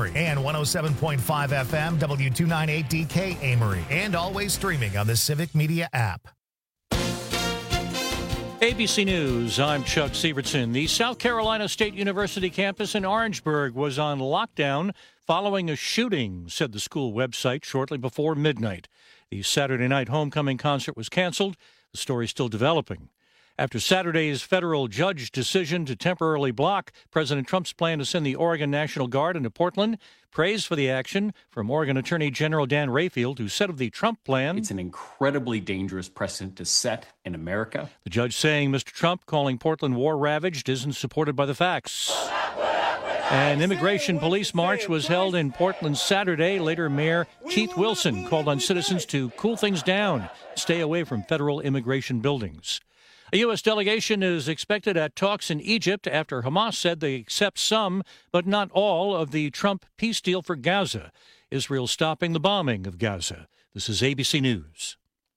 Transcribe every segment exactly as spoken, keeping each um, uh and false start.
Amory, and one oh seven point five F M, W two ninety-eight D K Amory, and always streaming on the Civic Media app. A B C News, I'm Chuck Sievertson. The South Carolina State University campus in Orangeburg was on lockdown following a shooting, said the school website shortly before midnight. The Saturday night homecoming concert was canceled. The story's still developing. After Saturday's federal judge decision to temporarily block President Trump's plan to send the Oregon National Guard into Portland, praise for the action from Oregon Attorney General Dan Rayfield, who said of the Trump plan, "It's an incredibly dangerous precedent to set in America." The judge saying Mister Trump calling Portland war-ravaged isn't supported by the facts. An immigration police march was held in Portland Saturday. Later, Mayor Keith Wilson called on citizens to cool things down, stay away from federal immigration buildings. A U S delegation is expected at talks in Egypt after Hamas said they accept some, but not all, of the Trump peace deal for Gaza. Israel stopping the bombing of Gaza. This is A B C News.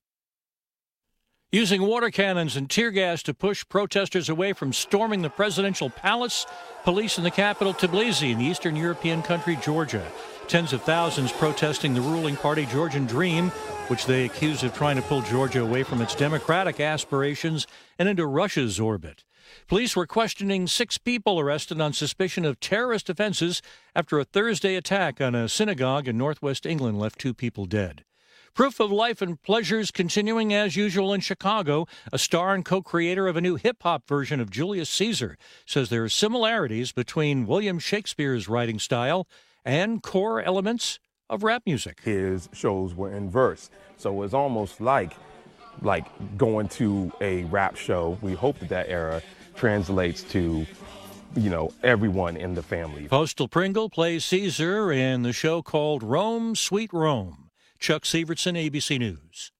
Using water cannons and tear gas to push protesters away from storming the presidential palace, police in the capital Tbilisi in the eastern European country Georgia. Tens of thousands protesting the ruling party Georgian Dream, which they accuse of trying to pull Georgia away from its democratic aspirations and into Russia's orbit. Police were questioning six people arrested on suspicion of terrorist offenses after a Thursday attack on a synagogue in northwest England left two people dead. Proof of life and pleasures continuing as usual in Chicago. A star and co-creator of a new hip-hop version of Julius Caesar says there are similarities between William Shakespeare's writing style and core elements of rap music. His shows were in verse, so it's almost like like going to a rap show. We hope that that era translates to, you know, everyone in the family. Postal Pringle plays Caesar in the show called Rome, Sweet Rome. Chuck Sievertson, A B C News.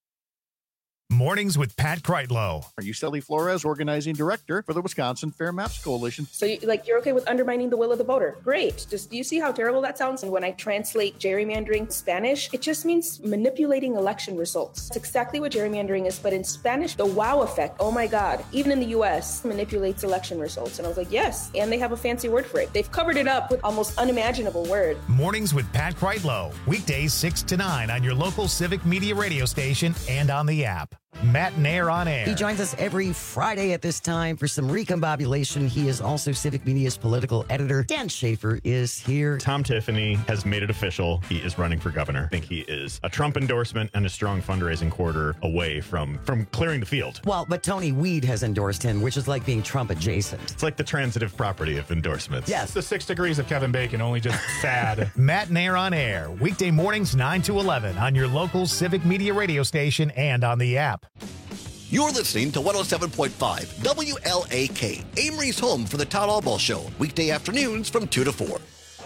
Mornings with Pat Kreitlow. Are you Sally Flores, organizing director for the Wisconsin Fair Maps Coalition? So, you, like, you're okay with undermining the will of the voter? Great. Just, do you see how terrible that sounds? And when I translate gerrymandering Spanish, it just means manipulating election results. It's exactly what gerrymandering is, but in Spanish, the wow effect, oh my God, even in the U S, manipulates election results. And I was like, yes, and they have a fancy word for it. They've covered it up with almost unimaginable word. Mornings with Pat Kreitlow. Weekdays six to nine on your local Civic Media radio station and on the app. Matt Nair on air. He joins us every Friday at this time for some recombobulation. He is also Civic Media's political editor. Dan Schaefer is here. Tom Tiffany has made it official. He is running for governor. I think he is a Trump endorsement and a strong fundraising quarter away from, from clearing the field. Well, but Tony Weed has endorsed him, which is like being Trump adjacent. It's like the transitive property of endorsements. Yes. It's the six degrees of Kevin Bacon, only just sad. Matt Nair on air. Weekday mornings nine to eleven on your local Civic Media radio station and on the app. You're listening to one oh seven point five W L A K, Amory's home for the Todd Albaugh Show, weekday afternoons from two to four.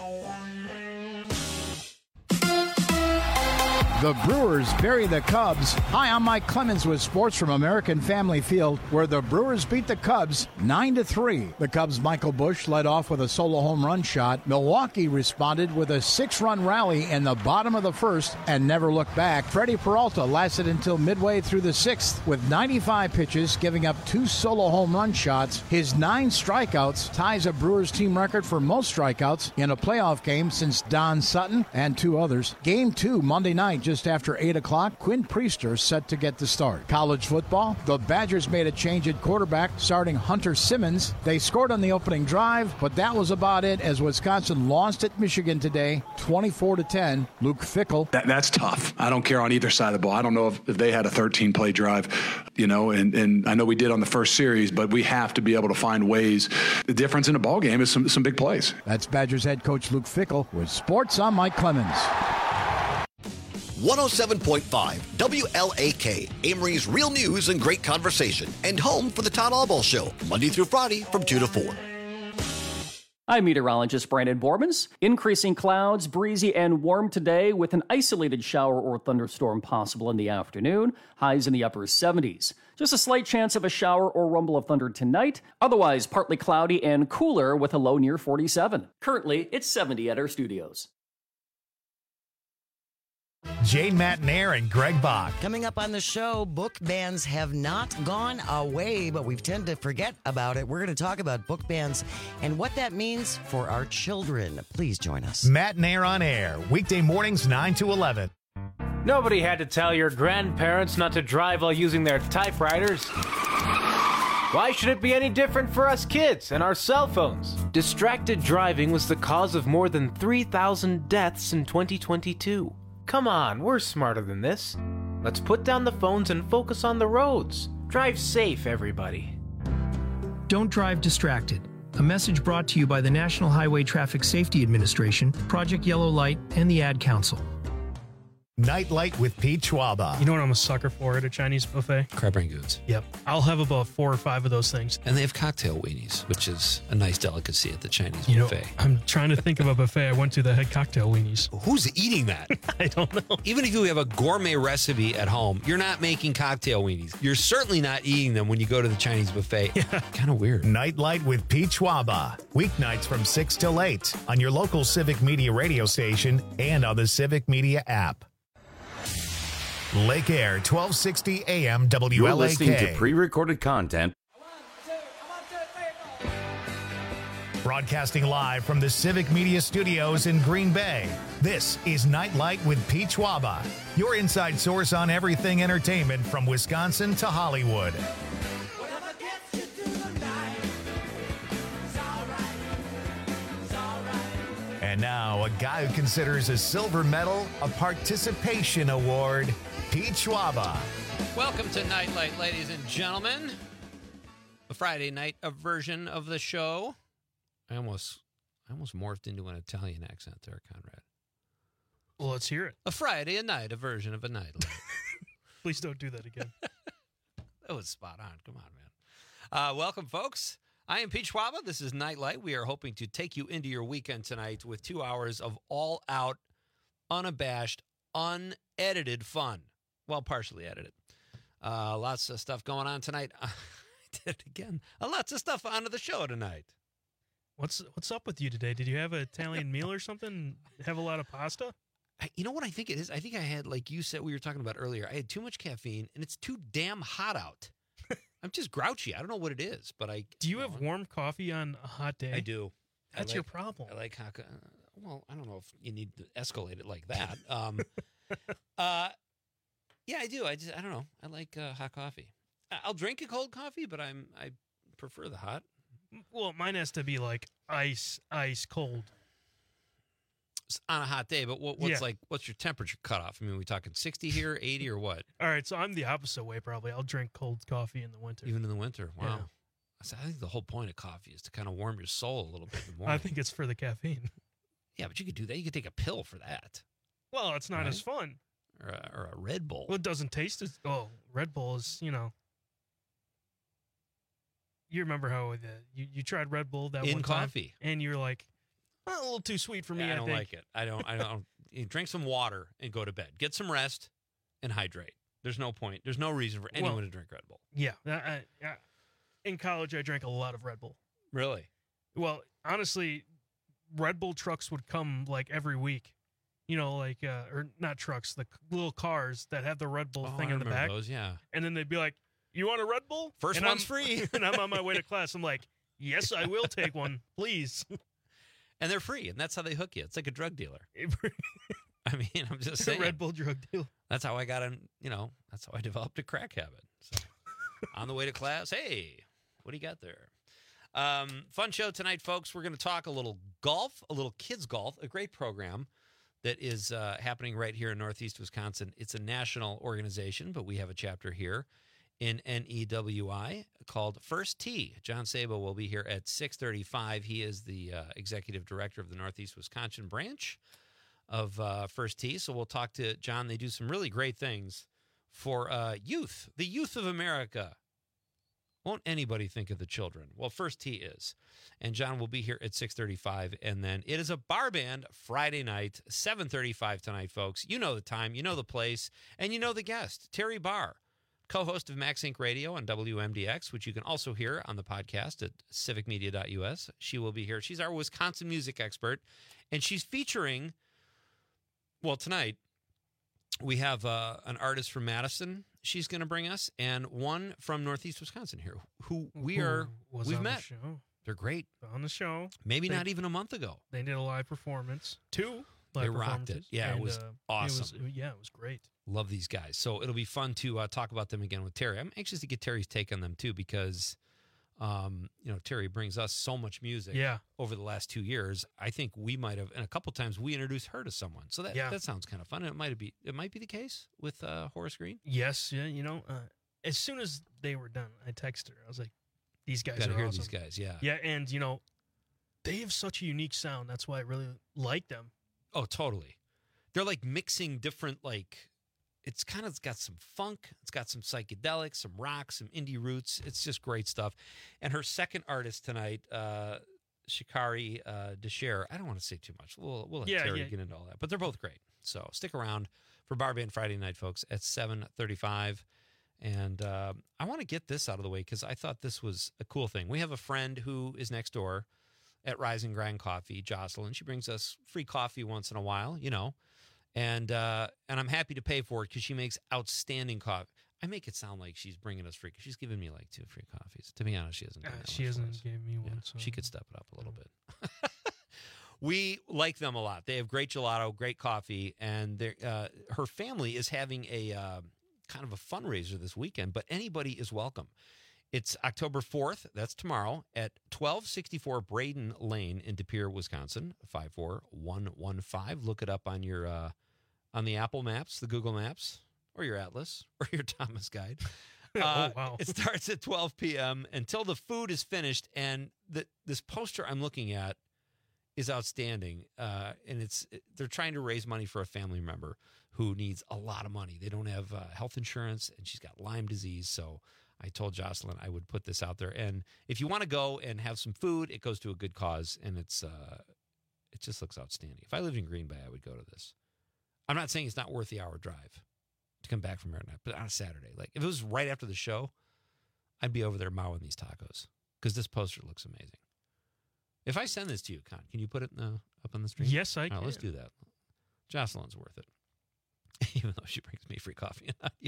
The Brewers bury the Cubs. Hi, I'm Mike Clemens with sports from American Family Field, where the Brewers beat the Cubs nine to three. The Cubs' Michael Busch led off with a solo home run shot. Milwaukee responded with a six-run rally in the bottom of the first and never looked back. Freddie Peralta lasted until midway through the sixth with ninety-five pitches, giving up two solo home run shots. His nine strikeouts ties a Brewers team record for most strikeouts in a playoff game since Don Sutton and two others. Game two, Monday night, just Just after eight o'clock, Quinn Priester set to get the start. College football, the Badgers made a change at quarterback, starting Hunter Simmons. They scored on the opening drive, but that was about it as Wisconsin lost at Michigan today, twenty-four to ten. Luke Fickell. That, that's tough. I don't care on either side of the ball. I don't know if, if they had a thirteen-play drive, you know, and, and I know we did on the first series, but we have to be able to find ways. The difference in a ball game is some, some big plays. That's Badgers head coach Luke Fickell with sports. I'm Mike Clemens. one oh seven point five W L A K, Amory's real news and great conversation, and home for the Todd Albaugh Show, Monday through Friday from two to four. I'm meteorologist Brandon Bormans. Increasing clouds, breezy and warm today with an isolated shower or thunderstorm possible in the afternoon. Highs in the upper seventies. Just a slight chance of a shower or rumble of thunder tonight. Otherwise, partly cloudy and cooler with a low near forty-seven. Currently, it's seventy at our studios. Jane Matnair and Greg Bach. Coming up on the show, book bans have not gone away, but we tend to forget about it. We're going to talk about book bans and what that means for our children. Please join us. Matnair on Air, weekday mornings nine to eleven. Nobody had to tell your grandparents not to drive while using their typewriters. Why should it be any different for us kids and our cell phones? Distracted driving was the cause of more than three thousand deaths in twenty twenty-two. Come on, we're smarter than this. Let's put down the phones and focus on the roads. Drive safe, everybody. Don't drive distracted. A message brought to you by the National Highway Traffic Safety Administration, Project Yellow Light, and the Ad Council. Nightlight with Pete Schwaba. You know what I'm a sucker for at a Chinese buffet? Crab rangoons. Yep. I'll have about four or five of those things. And they have cocktail weenies, which is a nice delicacy at the Chinese you buffet. Know, I'm trying to think of a buffet I went to that had cocktail weenies. Who's eating that? I don't know. Even if you have a gourmet recipe at home, you're not making cocktail weenies. You're certainly not eating them when you go to the Chinese buffet. Yeah. Kind of weird. Nightlight with Pete Schwaba. Weeknights from six till eight on your local Civic Media radio station and on the Civic Media app. Lake Air, twelve sixty A M W L A K. You're listening to pre-recorded content. Broadcasting live from the Civic Media Studios in Green Bay. This is Nightlight with Pete Schwaba, your inside source on everything entertainment from Wisconsin to Hollywood. And now, a guy who considers a silver medal a participation award, Pete Schwaba. Welcome to Nightlight, ladies and gentlemen. A Friday night a version of the show. I almost, I almost morphed into an Italian accent there, Conrad. Well, let's hear it. A Friday a night, a version of a Nightlight. Please don't do that again. That was spot on. Come on, man. Uh, welcome, folks. I am Pete Schwaba. This is Nightlight. We are hoping to take you into your weekend tonight with two hours of all-out, unabashed, unedited fun. Well, partially edited. Uh, lots of stuff going on tonight. I did it again. Uh, lots of stuff onto the show tonight. What's what's up with you today? Did you have an Italian meal or something? Have a lot of pasta? I, you know what I think it is? I think I had, like you said, we were talking about earlier, I had too much caffeine, and it's too damn hot out. I'm just grouchy. I don't know what it is, but I... Do you have warm coffee on a hot day? I do. That's I like, your problem. I like hot... Uh, well, I don't know if you need to escalate it like that. Um, uh, yeah, I do. I just, I don't know. I like uh, hot coffee. I'll drink a cold coffee, but I'm I prefer the hot. Well, mine has to be like ice, ice cold. On a hot day, but what, what's Yeah. like? What's your temperature cutoff? I mean, are we talking sixty here, eighty, or what? All right, so I'm the opposite way probably. I'll drink cold coffee in the winter. Even in the winter? Wow. Yeah. So I think the whole point of coffee is to kind of warm your soul a little bit in the morning. I think it's for the caffeine. Yeah, but you could do that. You could take a pill for that. Well, it's not Right? as fun. Or a, or a Red Bull. Well, it doesn't taste as... Oh, Red Bull is, you know... You remember how the, you, you tried Red Bull that In one time? coffee. And you're like, well, a little too sweet for me, Yeah, I I don't think. like it. I don't. I don't. You drink some water and go to bed. Get some rest and hydrate. There's no point. There's no reason for anyone Well, to drink Red Bull. Yeah. I, I, I- in college, I drank a lot of Red Bull. Really? Well, honestly, Red Bull trucks would come like every week. You know, like, uh, or not trucks, the c- little cars that have the Red Bull Oh, thing I in the remember back. those, yeah. And then they'd be like, you want a Red Bull? First And one's I'm- free. And I'm on my way to class. I'm like, yes, I will take one, please. And they're free, and that's how they hook you. It's like a drug dealer. I mean, I'm just saying. Red Bull drug deal. That's how I got in, you know, that's how I developed a crack habit. So on the way to class, hey, what do you got there? Um, fun show tonight, folks. We're going to talk a little golf, a little kids golf, a great program that is uh, happening right here in Northeast Wisconsin. It's a national organization, but we have a chapter here in N E W I called First Tee. John Sabo will be here at six thirty-five. He is the uh, executive director of the Northeast Wisconsin branch of uh, First Tee. So we'll talk to John. They do some really great things for uh, youth, the youth of America. Won't anybody think of the children? Well, First Tee is. And John will be here at six thirty-five. And then it is a bar band Friday night, seven thirty-five tonight, folks. You know the time, you know the place, and you know the guest, Terry Barr, co-host of Max Inc Radio on W M D X, which you can also hear on the podcast at civic media dot U S. She will be here. She's our Wisconsin music expert, and she's featuring, well, tonight, we have uh, an artist from Madison she's going to bring us, and one from Northeast Wisconsin here, who we Who are, was we've on the met. show. They're great. On the show. Maybe They- not even a month ago. They did a live performance. Two live They rocked it. performances, Yeah, it and, was uh, awesome. It was, yeah, it was great. Love these guys. So it'll be fun to uh, talk about them again with Terry. I'm anxious to get Terry's take on them too, because um, you know, Terry brings us so much music Yeah. over the last two years. I think we might have, and a couple times we introduced her to someone. So that Yeah. that sounds kind of fun. And it might be it might be the case with uh, Horace Green. Yes, yeah, you know, uh, as soon as they were done, I texted her. I was like, "These guys Gotta are hear awesome." these guys, yeah. yeah, and you know, they have such a unique sound. That's why I really like them. Oh, totally. They're like mixing different, like, it's kind of got some funk, it's got some psychedelics, some rock, some indie roots. It's just great stuff. And her second artist tonight, uh, Shikari uh, Desher, I don't want to say too much. We'll, we'll let Yeah, Terry yeah. get into all that. But they're both great. So stick around for Bar Band Friday night, folks, at seven thirty-five. And uh, I want to get this out of the way because I thought this was a cool thing. We have a friend who is next door at Rise and Grind Coffee, Jocelyn. She brings us free coffee once in a while, you know. And uh, and I'm happy to pay for it because she makes outstanding coffee. I make it sound like she's bringing us free because she's giving me like two free coffees. To be honest, she hasn't. Uh, done that she much for hasn't us. gave me one. Yeah, So. she could step it up a little bit. We like them a lot. They have great gelato, great coffee, and they're, uh, her family is having a uh, kind of a fundraiser this weekend. But anybody is welcome. It's October fourth. That's tomorrow at twelve sixty-four Braden Lane in De Pere, Wisconsin. five four one one five. Look it up on your uh, on the Apple Maps, the Google Maps, or your Atlas, or your Thomas Guide. Uh, oh, wow. It starts at twelve p.m. until the food is finished. And the, this poster I'm looking at is outstanding. Uh, and it's they're trying to raise money for a family member who needs a lot of money. They don't have uh, health insurance, and she's got Lyme disease. So I told Jocelyn I would put this out there. And if you want to go and have some food, it goes to a good cause, and it's uh, it just looks outstanding. If I lived in Green Bay, I would go to this. I'm not saying it's not worth the hour drive to come back from Marinette, but on a Saturday, like if it was right after the show, I'd be over there mowing these tacos because this poster looks amazing. If I send this to you, Con, can you put it in the, up on the stream? Yes, I All right, can. let's do that. Jocelyn's worth it, even though she brings me free coffee and not you.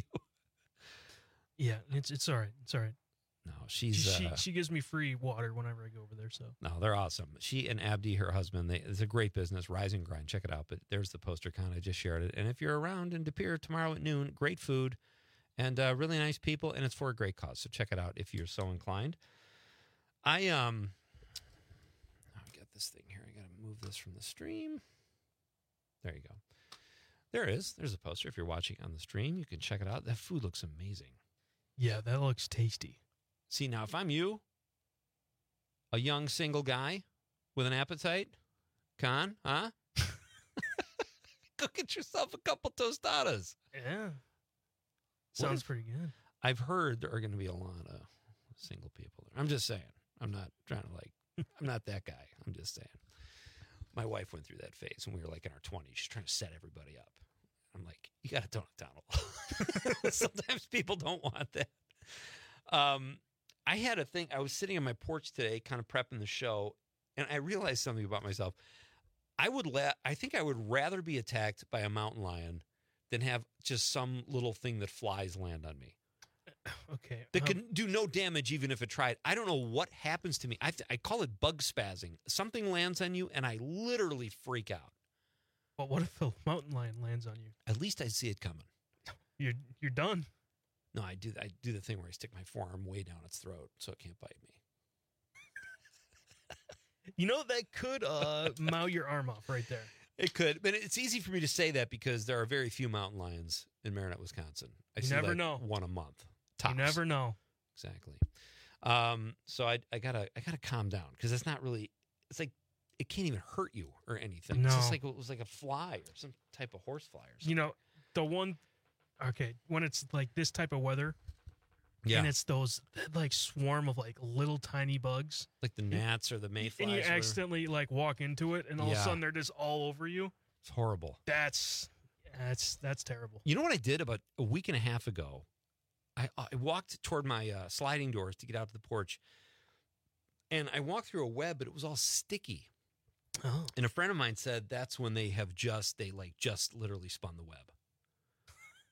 Yeah, it's it's all right. It's all right. No, she's she uh, she gives me free water whenever I go over there. So no, they're awesome. She and Abdi, her husband, they, it's a great business. Rise and Grind, check it out. But there's the poster, Con. I just shared it. And if you're around in De Pere tomorrow at noon, great food and uh, really nice people, and it's for a great cause. So check it out if you're so inclined. I um, I'll get this thing here. I got to move this from the stream. There you go. There it is. There's a poster. If you're watching on the stream, you can check it out. That food looks amazing. yeah, that looks tasty. See, now, if I'm you, a young single guy with an appetite, Con, huh? Go get yourself a couple tostadas. Yeah, What sounds if- pretty good. I've heard there are going to be a lot of single people there. I'm just saying. I'm not trying to, like, I'm not that guy. I'm just saying. My wife went through that phase when we were, like, in our twenties. She's trying to set everybody up. I'm like, you got to tone it down a little. Sometimes people don't want that. Um, I had a thing. I was sitting on my porch today, kind of prepping the show, and I realized something about myself. I would la- I think I would rather be attacked by a mountain lion than have just some little thing that flies land on me. Okay, That um, can do no damage even if it tried. I don't know what happens to me. I, th- I call it bug spazzing. Something lands on you, and I literally freak out. But what if a mountain lion lands on you? At least I see it coming. You're you're done. No, I do. I do the thing where I stick my forearm way down its throat so it can't bite me. You know that could uh mow your arm off right there. It could, but it's easy for me to say that because there are very few mountain lions in Marinette, Wisconsin. I You see never like know. one a month. Tops. You never know. Exactly. Um, so I, I gotta, I gotta calm down because it's not really. It's like it can't even hurt you or anything. It's just No. like it was like a fly or some type of horse fly or something. You know, the one. Okay, when it's like this type of weather, Yeah. and it's those that, like swarm of like little tiny bugs, like the gnats or the mayflies. and you or whatever. accidentally like walk into it, and all of Yeah. a sudden they're just all over you. It's horrible. That's that's that's terrible. You know what I did about a week and a half ago? I, I walked toward my uh, sliding doors to get out to the porch, and I walked through a web, but it was all sticky. Oh. And a friend of mine said that's when they have just, they like just literally spun the web.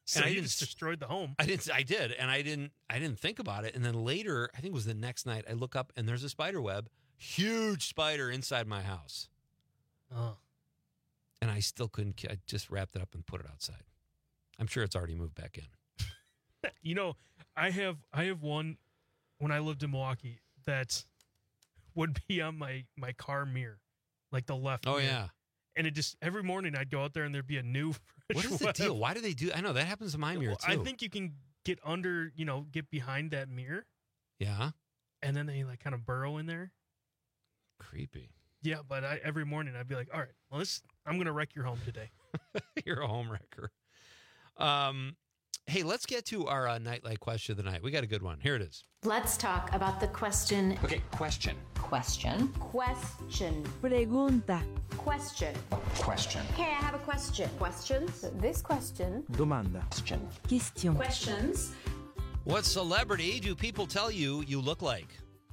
So and I you didn't just destroyed the home. I didn't. I did, and I didn't. I didn't think about it. And then later, I think it was the next night, I look up and there's a spider web, huge spider inside my house. Oh. And I still couldn't. I just wrapped it up and put it outside. I'm sure it's already moved back in. You know, I have I have one when I lived in Milwaukee that would be on my my car mirror, like the left. Oh mirror. yeah. And it just every morning I'd go out there and there'd be a new. What is the web. deal? Why do they do? I know that happens to my mirror too. I think you can get under, you know, get behind that mirror. Yeah. And then they like kind of burrow in there. Creepy. Yeah, but I, every morning I'd be like, all right, well, this I'm gonna wreck your home today. You're a home wrecker. Um, hey, let's get to our uh, nightlight question of the night. We got a good one. Here it is. Let's talk about the question. Okay, question. Question. Question. Pregunta. Question. Question. Okay, I have a question. Questions? This question. Domanda. Question. Question. Questions. What celebrity do people tell you you look like?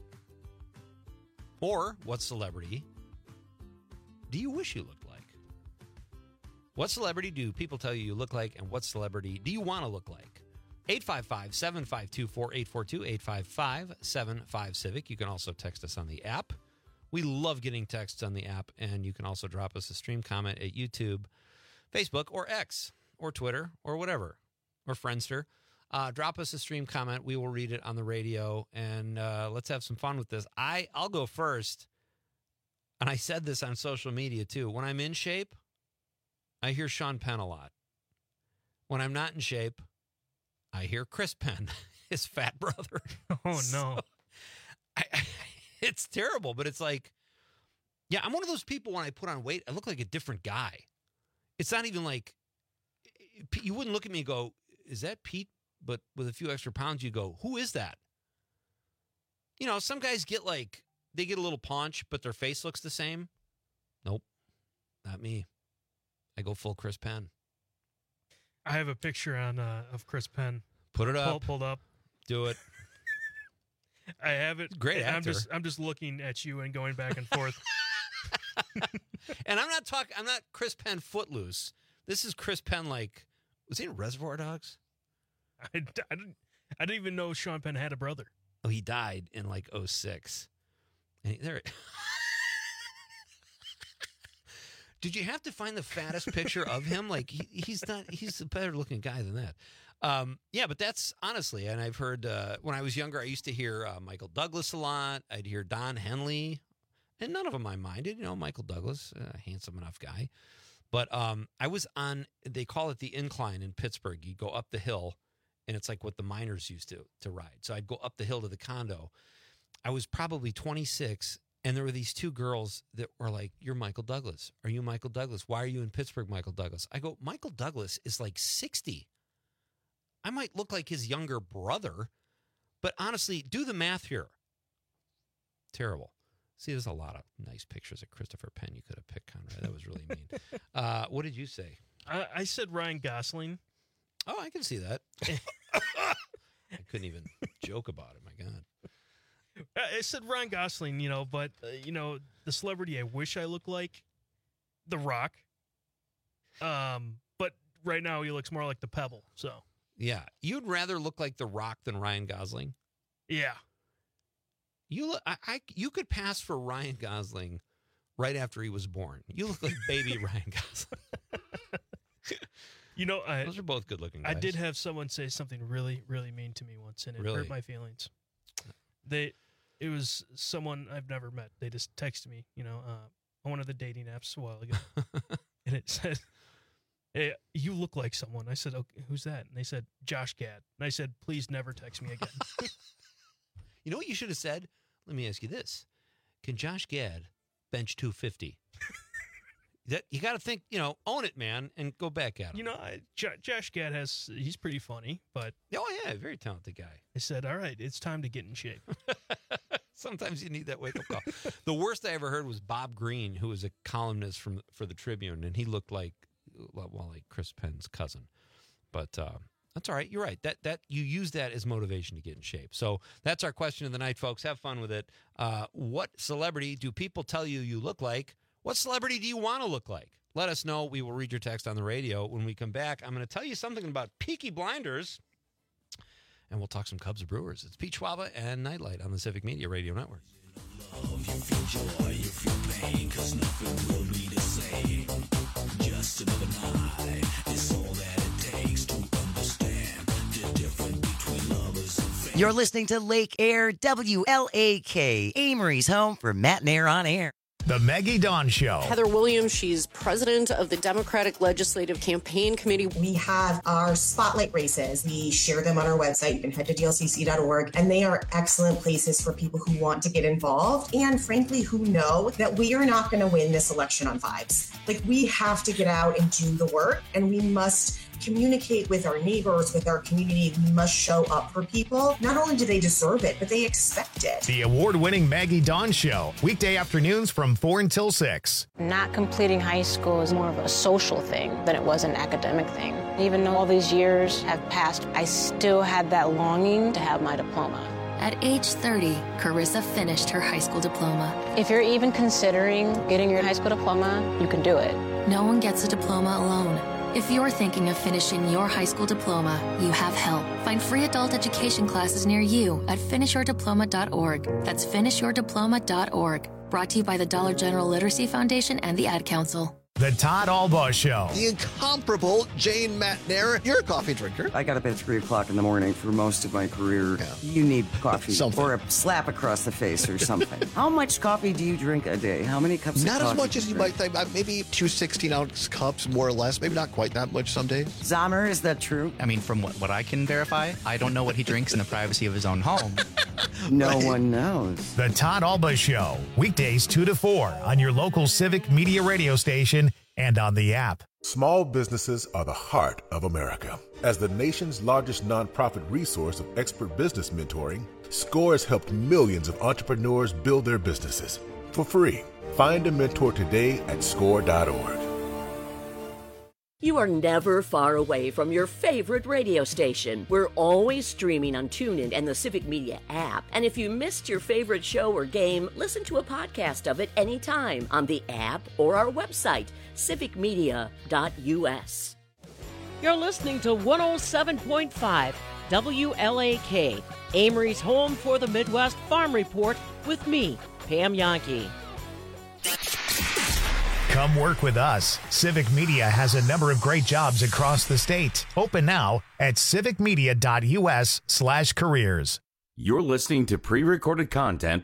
Or what celebrity do you wish you looked like? What celebrity do people tell you you look like, and what celebrity do you want to look like? eight five five, seven five two, four eight four two, eight five five, seven five, Civic. You can also text us on the app. We love getting texts on the app, and you can also drop us a stream comment at YouTube, Facebook, or X, or Twitter, or whatever, or Friendster. Uh, drop us a stream comment. We will read it on the radio, and uh, let's have some fun with this. I, I'll go first, and I said this on social media, too. When I'm in shape, I hear Sean Penn a lot. When I'm not in shape, I hear Chris Penn, his fat brother. Oh, so, no. I, I, it's terrible, but it's like, yeah, I'm one of those people when I put on weight, I look like a different guy. It's not even like, you wouldn't look at me and go, is that Pete? But with a few extra pounds, you go, who is that? You know, some guys get like, they get a little paunch, but their face looks the same. Nope, not me. I go full Chris Penn. I have a picture on uh, of Chris Penn. Put it up. Pull, pulled up. Do it. I have it. Great actor. I'm just I'm just looking at you and going back and forth. And I'm not talking. I'm not Chris Penn Footloose. This is Chris Penn. Like, was he in Reservoir Dogs? I, I didn't. I didn't even know Sean Penn had a brother. Oh, he died in like oh six. And he, there. Did you have to find the fattest picture of him? Like he, he's not. He's a better looking guy than that. Um, yeah, but that's honestly, and I've heard uh, when I was younger, I used to hear uh, Michael Douglas a lot. I'd hear Don Henley, and none of them I minded. You know, Michael Douglas, a handsome enough guy. But um, I was on. They call it the incline in Pittsburgh. You go up the hill, and it's like what the miners used to to ride. So I'd go up the hill to the condo. I was probably twenty-six. And there were these two girls that were like, you're Michael Douglas. Are you Michael Douglas? Why are you in Pittsburgh, Michael Douglas? I go, Michael Douglas is like sixty. I might look like his younger brother, but honestly, do the math here. Terrible. See, there's a lot of nice pictures of Christopher Penn you could have picked, Conrad. That was really mean. uh, what did you say? I, I said Ryan Gosling. Oh, I can see that. I couldn't even joke about it. My God. I said Ryan Gosling, you know, but, uh, you know, the celebrity I wish I looked like, The Rock. Um, but right now he looks more like the Pebble, so. Yeah. You'd rather look like The Rock than Ryan Gosling? Yeah. You look, I, I, you could pass for Ryan Gosling right after he was born. You look like baby Ryan Gosling. You know, I, those are both good-looking guys. I did have someone say something really, really mean to me once, and it Really? hurt my feelings. They, it was someone I've never met. They just texted me, you know, uh, on one of the dating apps a while ago, and it said, "Hey, you look like someone." I said, "Okay, who's that?" And they said, "Josh Gad." And I said, "Please never text me again." You know what you should have said? Let me ask you this: can Josh Gad bench two fifty? That you got to think, you know, own it, man, and go back at him. You know, I, J- Josh Gad has, he's pretty funny, but. Oh, yeah, very talented guy. I said, all right, it's time to get in shape. Sometimes you need that wake-up call. The worst I ever heard was Bob Green, who was a columnist from for the Tribune, and he looked like, well, like Chris Penn's cousin. But uh, that's all right. You're right. That that you use that as motivation to get in shape. So that's our question of the night, folks. Have fun with it. Uh, what celebrity do people tell you you look like? What celebrity do you want to look like? Let us know. We will read your text on the radio. When we come back, I'm going to tell you something about Peaky Blinders, and we'll talk some Cubs Brewers. It's Pete Schwaba and Nightlight on the Civic Media Radio Network. You feel joy, you feel pain, 'cause nothing will be the same. Just another night is all that it takes to understand the difference between lovers and fame. You're listening to Lake Air, W L A K, Amory's home for Matt and Air on Air. The Maggie Dawn Show. Heather Williams, she's president of the Democratic Legislative Campaign Committee. We have our spotlight races. We share them on our website. You can head to D L C C dot org, and they are excellent places for people who want to get involved and, frankly, who know that we are not going to win this election on vibes. Like, we have to get out and do the work, and we must communicate with our neighbors, with our community. We must show up for people. Not only do they deserve it, but they expect it. The award-winning Maggie Dawn Show, weekday afternoons from four until six. Not completing high school is more of a social thing than it was an academic thing. Even though all these years have passed, I still had that longing to have my diploma. At age thirty, Carissa finished her high school diploma. If you're even considering getting your high school diploma, you can do it. No one gets a diploma alone. If you're thinking of finishing your high school diploma, you have help. Find free adult education classes near you at finish your diploma dot org. That's finish your diploma dot org. Brought to you by the Dollar General Literacy Foundation and the Ad Council. The Todd Albaugh Show. The incomparable Jane Matnair. You're a coffee drinker. I got up at three o'clock in the morning for most of my career. Yeah. You need coffee or a slap across the face or something. How much coffee do you drink a day? How many cups not of coffee? Not as much as you might think. Maybe two sixteen-ounce cups, more or less. Maybe not quite that much some days. Zamer, is that true? I mean, from what, what I can verify, I don't know what he drinks in the privacy of his own home. No right. one knows. The Todd Albaugh Show, weekdays two to four on your local Civic Media radio station and on the app. Small businesses are the heart of America. As the nation's largest nonprofit resource of expert business mentoring, SCORE has helped millions of entrepreneurs build their businesses for free. Find a mentor today at score dot org. You are never far away from your favorite radio station. We're always streaming on TuneIn and the Civic Media app. And if you missed your favorite show or game, listen to a podcast of it anytime on the app or our website, civic media dot u s. You're listening to one oh seven point five W L A K, Amory's home for the Midwest Farm Report with me, Pam Yankee. Come work with us. Civic Media has a number of great jobs across the state. Open now at civic media dot u s slash careers. You're listening to pre-recorded content.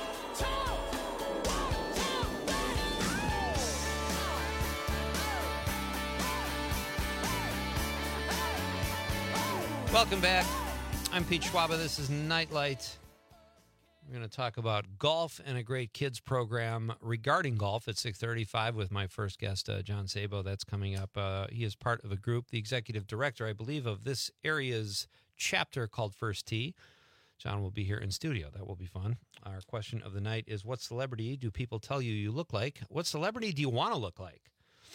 Welcome back. I'm Pete Schwaba. This is Nightlight. We're going to talk about golf and a great kids program regarding golf at six thirty-five with my first guest, uh, John Sabo. That's coming up. Uh, he is part of a group, the executive director, I believe, of this area's chapter called First Tee. John will be here in studio. That will be fun. Our question of the night is, what celebrity do people tell you you look like? What celebrity do you want to look like?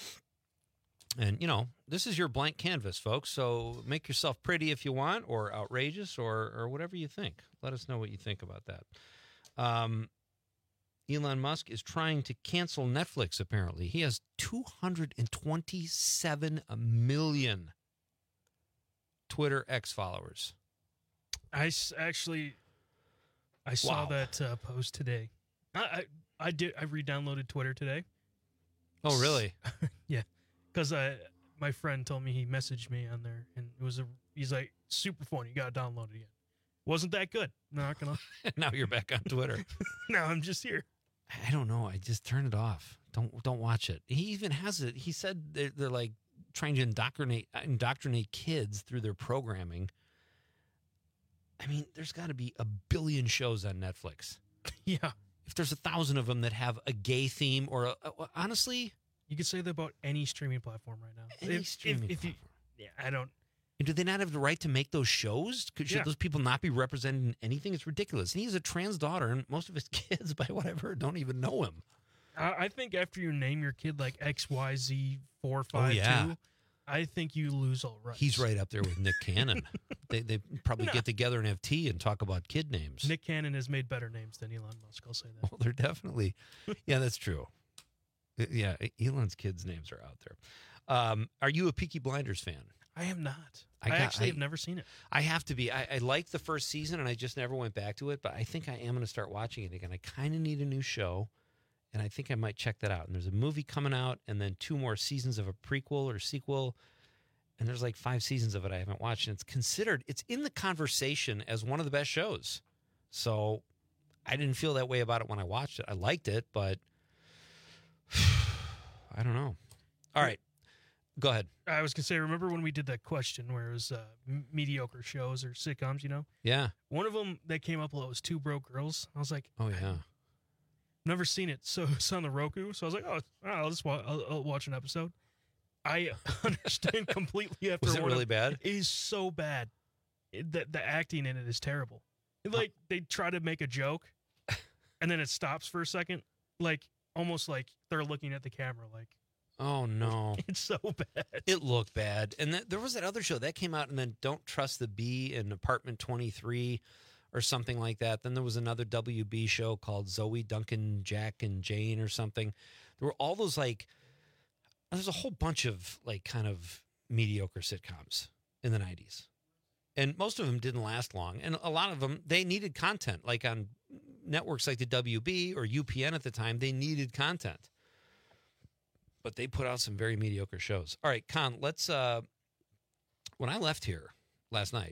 And, you know, this is your blank canvas, folks, so make yourself pretty if you want, or outrageous, or or whatever you think. Let us know what you think about that. Um, Elon Musk is trying to cancel Netflix, apparently. He has two hundred twenty-seven million Twitter X followers. I s- actually, I saw Wow. that uh, post today. I, I I did. I re-downloaded Twitter today. Oh, really? Yeah, because I my friend told me he messaged me on there, and it was a. He's like, super fun. You got to download it again. Wasn't that good? Not gonna. Now you're back on Twitter. Now I'm just here. I don't know. I just turn it off. Don't don't watch it. He even has it. He said they're, they're like trying to indoctrinate indoctrinate kids through their programming. I mean, there's got to be a billion shows on Netflix. Yeah. If there's a thousand of them that have a gay theme, or a, a, honestly, you could say that about any streaming platform right now. Any if, streaming if, if you, yeah, I don't. And do they not have the right to make those shows? Could, should Yeah. those people not be represented in anything? It's ridiculous. And he has a trans daughter, and most of his kids, by what I've heard, don't even know him. I, I think after you name your kid like X Y Z four five two, yeah. I think you lose all rights. He's right up there with Nick Cannon. they they probably get together and have tea and talk about kid names. Nick Cannon has made better names than Elon Musk. I'll say that. Well, they're definitely, yeah, that's true. Yeah, Elon's kids' names are out there. Um, are you a Peaky Blinders fan? I am not. I I, got- actually I- have never seen it. I have to be. I, I liked the first season, and I just never went back to it. But I think I am going to start watching it again. I kind of need a new show, and I think I might check that out. And there's a movie coming out, and then two more seasons of a prequel or sequel. And there's like five seasons of it I haven't watched. And it's considered, it's in the conversation as one of the best shows. So I didn't feel that way about it when I watched it. I liked it, but I don't know. All right. Go ahead. I was gonna say, remember when we did that question where it was uh, m- mediocre shows or sitcoms? You know, Yeah. one of them that came up was Two Broke Girls. I was like, Oh, yeah. never seen it, so it's on the Roku. So I was like, oh, I'll just wa- I'll, I'll watch an episode. I understand completely after Was it one really of- bad? It is so bad. It, the, the acting in it is terrible. It, like they try to make a joke, and then it stops for a second, like almost like they're looking at the camera. Like, Oh, no. it's so bad. It looked bad. And th- there was that other show that came out, and then Don't Trust the Bee in Apartment twenty-three or something like that. Then there was another W B show called Zoe, Duncan, Jack, and Jane or something. There were all those, like, there's a whole bunch of, like, kind of mediocre sitcoms in the nineties. And most of them didn't last long. And a lot of them, they needed content. Like on networks like the W B or U P N at the time, they needed content. But they put out some very mediocre shows. All right, Con, let's, uh, when I left here last night,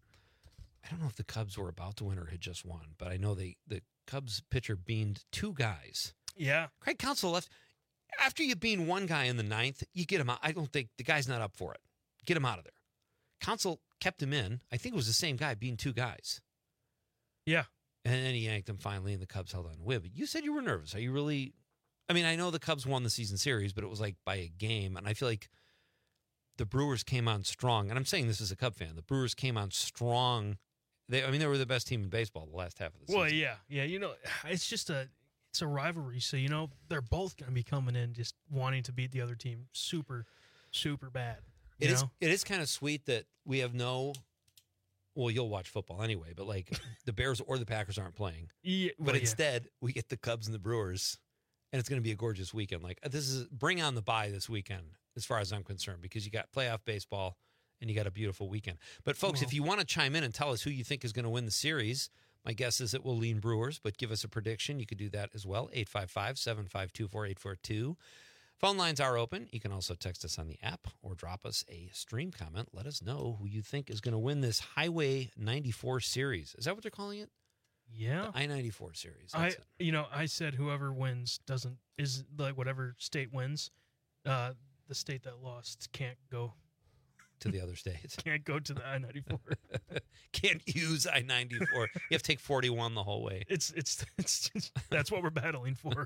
I don't know if the Cubs were about to win or had just won, but I know they the Cubs pitcher beamed two guys. Yeah. Craig Counsell left. After you bean one guy in the ninth, you get him out. I don't think the guy's not up for it. Get him out of there. Counsell kept him in. I think it was the same guy being two guys. Yeah. And then he yanked him finally, and the Cubs held on to win. But you said you were nervous. Are you really? I mean, I know the Cubs won the season series, but it was like by a game. And I feel like the Brewers came on strong. And I'm saying this as a Cub fan. The Brewers came on strong. They, I mean, they were the best team in baseball the last half of the season. Well, yeah, yeah. You know, it's just a it's a rivalry. So you know, they're both going to be coming in just wanting to beat the other team super, super bad. You It is. know? It is kind of sweet that we have no. Well, you'll watch football anyway, but like the Bears or the Packers aren't playing. Yeah, but well, yeah. instead, we get the Cubs and the Brewers, and it's going to be a gorgeous weekend. Like this is bring on the bye this weekend, as far as I'm concerned, because you got playoff baseball and you got a beautiful weekend. But folks, Well- if you want to chime in and tell us who you think is going to win the series, my guess is it will lean Brewers. But give us a prediction. You could do that as well. eight five five, seven five two, four eight four two. Phone lines are open. You can also text us on the app or drop us a stream comment. Let us know who you think is going to win this Highway ninety-four series. Is that what they're calling it? Yeah. The I ninety-four series. I That's it. you know I said whoever wins doesn't is like whatever state wins, uh, the state that lost can't go To the other states. can't go to the I ninety-four. Can't use I ninety-four. You have to take forty-one the whole way. It's it's it's just, that's what we're battling for.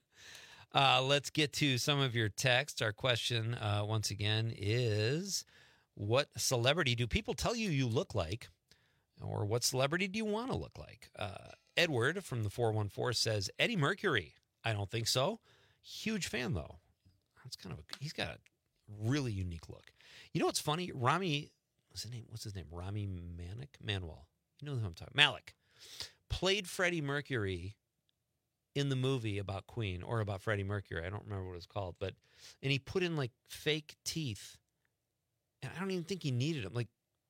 Uh, let's get to some of your texts. Our question, uh, once again, is what celebrity do people tell you you look like? Or what celebrity do you want to look like? Uh, Edward from the four one four says, Eddie Mercury. I don't think so. Huge fan, though. That's kind of a, he's got a really unique look. You know what's funny? Rami, what's his name? What's his name? Rami Malek? Manuel. You know who I'm talking about. Malik. Played Freddie Mercury in the movie about Queen or about Freddie Mercury. I don't remember what it was called, but and he put in like fake teeth, and I don't even think he needed them. Like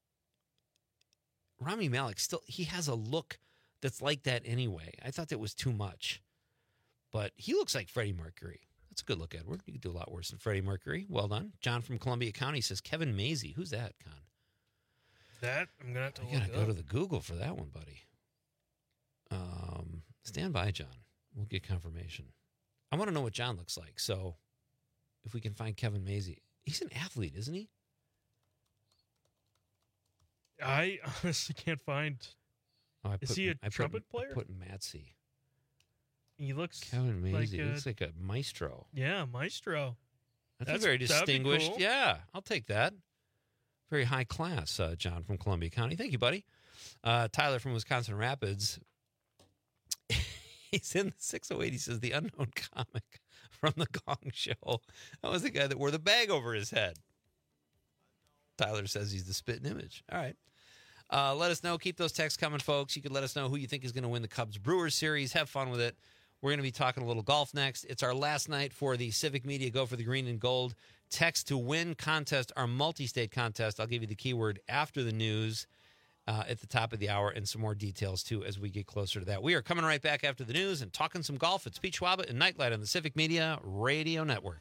Rami Malek still he has a look that's like that anyway. I thought that was too much, but he looks like Freddie Mercury. That's a good look, Edward. You could do a lot worse than Freddie Mercury. Well done. John from Columbia County says Kevin Mazie. Who's that, Con? That I'm gonna have to. You look gotta go up. to the Google for that one, buddy. Um, stand by, John. We'll get confirmation. I want to know what John looks like. So, if we can find Kevin Mazie, he's an athlete, isn't he? I honestly can't find. Oh, I Is put, he a I put- trumpet I player? put Matsy. He looks Kevin Mazie like he a, looks like a maestro. yeah, maestro. That's, That's- a very that'd be distinguished. cool. Yeah, I'll take that. Very high class, uh, John from Columbia County. Thank you, buddy. Uh, Tyler from Wisconsin Rapids. He's in the six oh eight. He says the unknown comic from the Gong Show. That was the guy that wore the bag over his head. Tyler says he's the spitting image. All right. Uh, let us know. Keep those texts coming, folks. You can let us know who you think is going to win the Cubs Brewers series. Have fun with it. We're going to be talking a little golf next. It's our last night for the Civic Media Go for the Green and Gold Text to Win contest, our multi-state contest. I'll give you the keyword after the news uh, at the top of the hour and some more details, too, as we get closer to that. We are coming right back after the news and talking some golf. It's Pete Schwaba and Nightlight on the Civic Media Radio Network.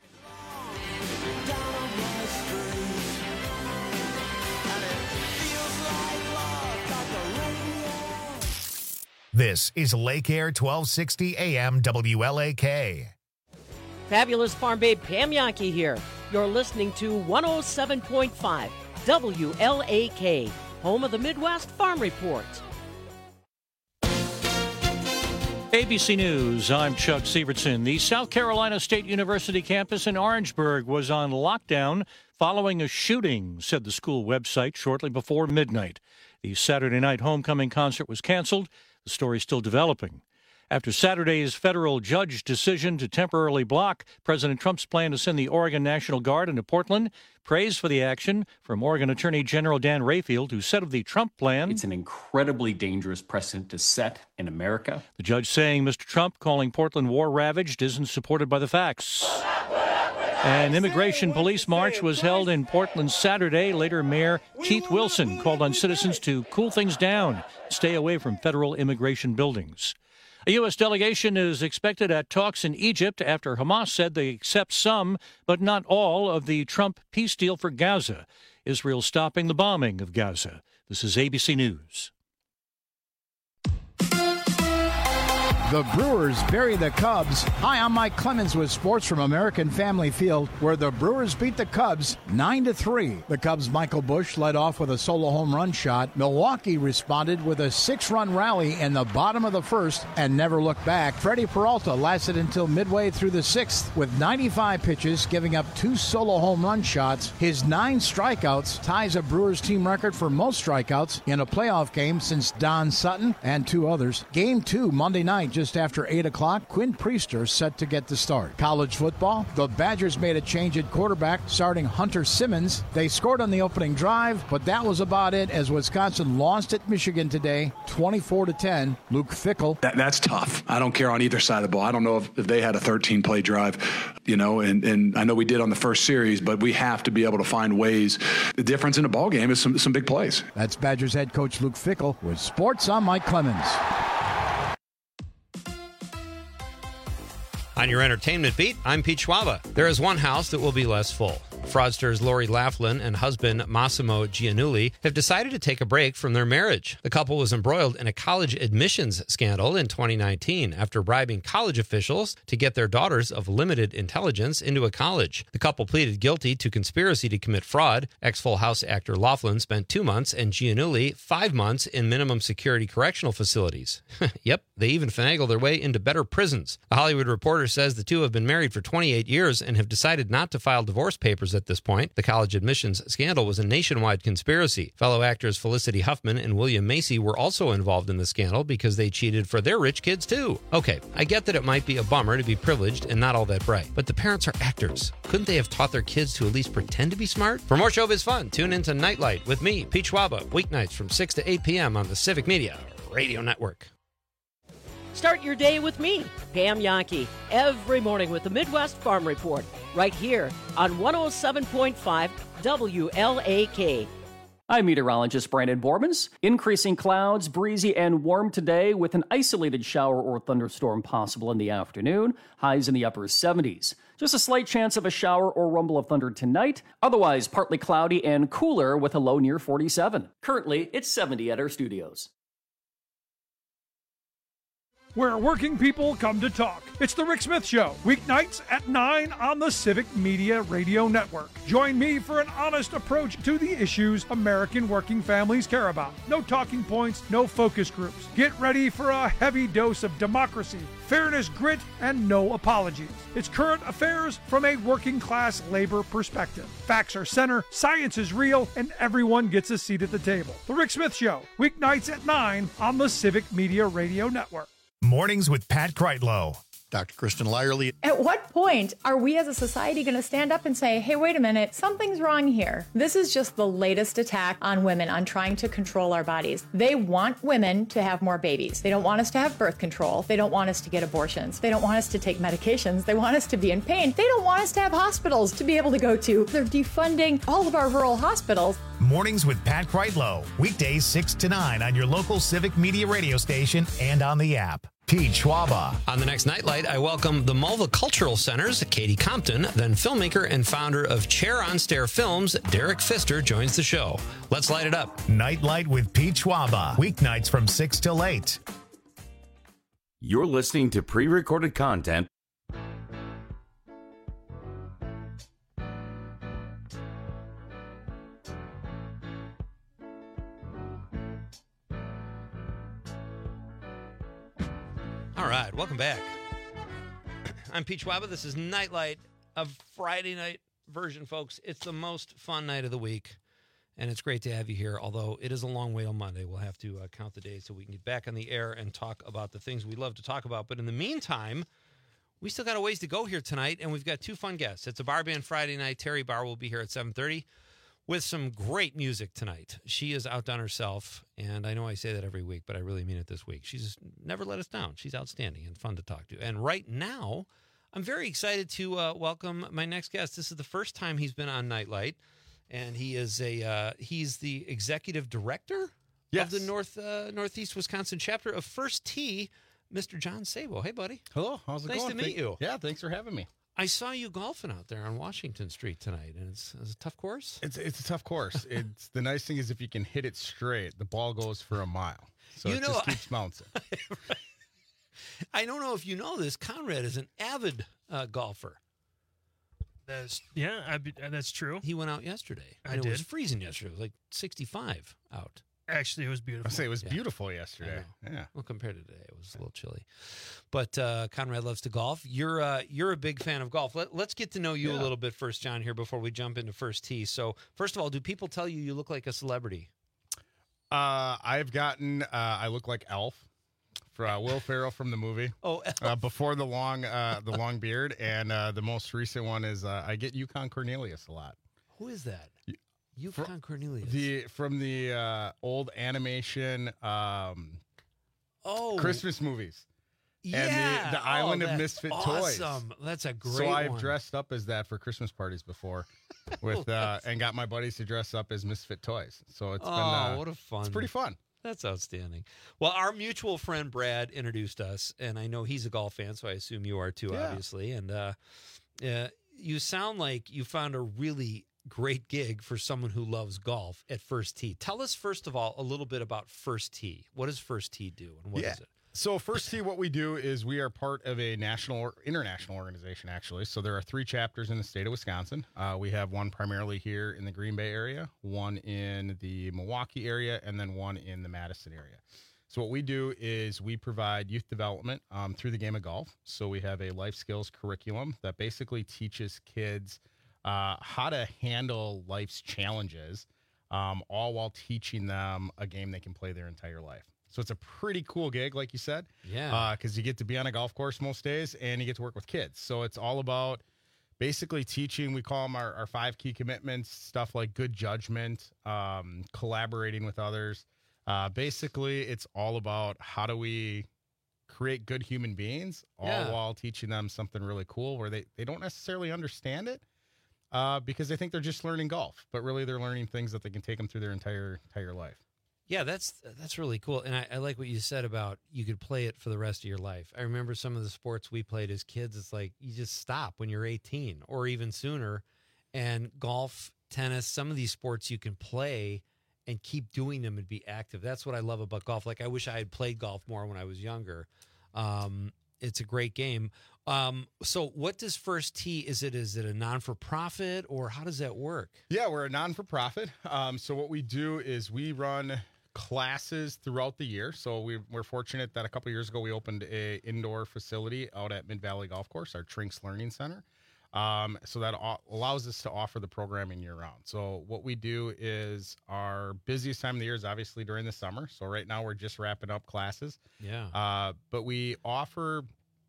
This is Lake Air twelve sixty A M W L A K. Fabulous Farm Babe Pam Yankee here. You're listening to one oh seven point five W L A K, home of the Midwest Farm Report. A B C News, I'm Chuck Sievertson. The South Carolina State University campus in Orangeburg was on lockdown following a shooting, said the school website shortly before midnight. The Saturday night homecoming concert was canceled. The story still developing. After Saturday's federal judge decision to temporarily block President Trump's plan to send the Oregon National Guard into Portland, praise for the action from Oregon Attorney General Dan Rayfield, who said of the Trump plan, "It's an incredibly dangerous precedent to set in America." The judge saying Mister Trump calling Portland war-ravaged isn't supported by the facts. An immigration police march was held in Portland Saturday. Later, Mayor Keith Wilson called on citizens to cool things down, stay away from federal immigration buildings. A U S delegation is expected at talks in Egypt after Hamas said they accept some, but not all, of the Trump peace deal for Gaza. Israel stopping the bombing of Gaza. This is A B C News. The Brewers bury the Cubs. Hi, I'm Mike Clemens with sports from American Family Field, where the Brewers beat the Cubs nine to three. The Cubs' Michael Busch led off with a solo home run shot. Milwaukee responded with a six-run rally in the bottom of the first and never looked back. Freddie Peralta lasted until midway through the sixth with ninety-five pitches, giving up two solo home run shots. His nine strikeouts ties a Brewers team record for most strikeouts in a playoff game since Don Sutton and two others. Game two, Monday night, just after eight o'clock, Quinn Priester set to get the start. College football, the Badgers made a change at quarterback, starting Hunter Simmons. They scored on the opening drive, but that was about it as Wisconsin lost at Michigan today, twenty-four to ten. Luke Fickell. That, that's tough. I don't care on either side of the ball. I don't know if, if they had a thirteen-play drive, you know, and, and I know we did on the first series, but we have to be able to find ways. The difference in a ball game is some, some big plays. That's Badgers head coach Luke Fickell. With sports, I'm Mike Clemens. On your entertainment beat, I'm Pete Schwaba. There is one house that will be less full. Fraudsters Lori Laughlin and husband Massimo Giannulli have decided to take a break from their marriage. The couple was embroiled in a college admissions scandal in twenty nineteen after bribing college officials to get their daughters of limited intelligence into a college. The couple pleaded guilty to conspiracy to commit fraud. Ex-Full House actor Laughlin spent two months and Giannulli five months in minimum security correctional facilities. Yep, they even finagled their way into better prisons. The Hollywood Reporter says the two have been married for twenty-eight years and have decided not to file divorce papers at this point. The college admissions scandal was a nationwide conspiracy. Fellow actors Felicity Huffman and William Macy were also involved in the scandal because they cheated for their rich kids too. Okay, I get that it might be a bummer to be privileged and not all that bright, but the parents are actors. Couldn't they have taught their kids to at least pretend to be smart? For more showbiz fun, tune into Nightlight with me, Pete Schwaba, weeknights from six to eight p.m. on the Civic Media Radio Network. Start your day with me, Pam Yankee, every morning with the Midwest Farm Report, right here on one oh seven point five W L A K. I'm meteorologist Brandon Bormans. Increasing clouds, breezy and warm today with an isolated shower or thunderstorm possible in the afternoon. Highs in the upper seventies. Just a slight chance of a shower or rumble of thunder tonight. Otherwise, partly cloudy and cooler with a low near forty-seven. Currently, it's seventy at our studios. Where working people come to talk. It's the Rick Smith Show, weeknights at nine on the Civic Media Radio Network. Join me for an honest approach to the issues American working families care about. No talking points, no focus groups. Get ready for a heavy dose of democracy, fairness, grit, and no apologies. It's current affairs from a working class labor perspective. Facts are center, science is real, and everyone gets a seat at the table. The Rick Smith Show, weeknights at nine on the Civic Media Radio Network. Mornings with Pat Kreitlow. Doctor Kristen Lyerly. At what point are we as a society going to stand up and say, hey, wait a minute, something's wrong here? This is just the latest attack on women, on trying to control our bodies. They want women to have more babies. They don't want us to have birth control. They don't want us to get abortions. They don't want us to take medications. They want us to be in pain. They don't want us to have hospitals to be able to go to. They're defunding all of our rural hospitals. Mornings with Pat Kreitlow. Weekdays six to nine on your local Civic Media radio station and on the app. Pete Schwaba. On the next Nightlight, I welcome the Mulva Cultural Center's Katie Compton, then filmmaker and founder of Chair on Stair Films, Derek Pfister, joins the show. Let's light it up. Nightlight with Pete Schwaba. Weeknights from six till eight. You're listening to pre-recorded content. All right, welcome back. I'm Pete Schwaba. This is Nightlight, a Friday night version, folks. It's the most fun night of the week, and it's great to have you here, although it is a long way on Monday. We'll have to uh, count the days so we can get back on the air and talk about the things we love to talk about. But in the meantime, we still got a ways to go here tonight, and we've got two fun guests. It's a Bar Band Friday night. Terry Barr will be here at seven thirty. With some great music tonight. She is outdone herself, and I know I say that every week, but I really mean it this week. She's never let us down. She's outstanding and fun to talk to. And right now, I'm very excited to uh, welcome my next guest. This is the first time he's been on Nightlight, and he is a uh, he's the executive director yes. of the North uh, Northeast Wisconsin chapter of First Tee, Mister John Sabo. Hey, buddy. Hello. How's it nice going? Nice to meet Thank- you. Yeah, thanks for having me. I saw you golfing out there on Washington Street tonight, and it's, it's a tough course. It's it's a tough course. It's the nice thing is if you can hit it straight, the ball goes for a mile, so You it know, just keeps bouncing. I don't know if you know this. Conrad is an avid uh, golfer. That's yeah, I be, that's true. He went out yesterday. I and did. It was freezing yesterday. It was like sixty-five out. Actually, it was beautiful. I say it was Yeah. beautiful I yesterday. know. Yeah. Well, compared to today, it was a little chilly. But uh, Conrad loves to golf. You're uh, you're a big fan of golf. Let, let's get to know you a Yeah. little bit first, John, here before we jump into First Tee. So, first of all, do people tell you you look like a celebrity? Uh, I've gotten. Uh, I look like Elf, for uh, Will Ferrell from the movie. Oh, Elf. Uh, before the long, uh, the long beard, and uh, the most recent one is uh, I get Yukon Cornelius a lot. Who is that? Yukon Cornelius. The from the uh, old animation um, oh Christmas movies. Yeah, And the, the Island oh, of that's Misfit awesome. Toys. That's a great So I've one. dressed up as that for Christmas parties before, with uh, and got my buddies to dress up as Misfit Toys. So it's oh, been uh, what a fun! It's pretty fun. That's outstanding. Well, our mutual friend Brad introduced us, and I know he's a golf fan, so I assume you are too, Yeah. obviously. And uh, uh, you sound like you found a really great gig for someone who loves golf at First Tee. Tell us, first of all, a little bit about First Tee. What does First Tee do, and what is Yeah. it? So First Tee, what we do is we are part of a national or international organization, actually. So there are three chapters in the state of Wisconsin. Uh, we have one primarily here in the Green Bay area, one in the Milwaukee area, and then one in the Madison area. So what we do is we provide youth development um, through the game of golf. So we have a life skills curriculum that basically teaches kids uh, how to handle life's challenges, um, all while teaching them a game they can play their entire life. So it's a pretty cool gig, like you said. Yeah. Because you get to be on a golf course most days, and you get to work with kids. So it's all about basically teaching. We call them our, our five key commitments, stuff like good judgment, um, collaborating with others. Uh, basically, it's all about how do we create good human beings, all Yeah. while teaching them something really cool where they, they don't necessarily understand it. Uh, because they think they're just learning golf, but really they're learning things that they can take them through their entire entire life. Yeah, that's that's really cool. And I, I like what you said about you could play it for the rest of your life. I remember some of the sports we played as kids. It's like you just stop when you're eighteen or even sooner. And golf, tennis, some of these sports you can play and keep doing them and be active. That's what I love about golf. Like I wish I had played golf more when I was younger. Um, it's a great game. Um, so what does First Tee, is it, is it a non-for-profit or how does that work? Yeah, we're a non-for-profit. Um, so what we do is we run classes throughout the year. So we, we're fortunate that a couple of years ago we opened a indoor facility out at Mid-Valley Golf Course, our Trinks Learning Center. Um, so that a- allows us to offer the programming year-round. So what we do is our busiest time of the year is obviously during the summer. So right now we're just wrapping up classes. Yeah. Uh, but we offer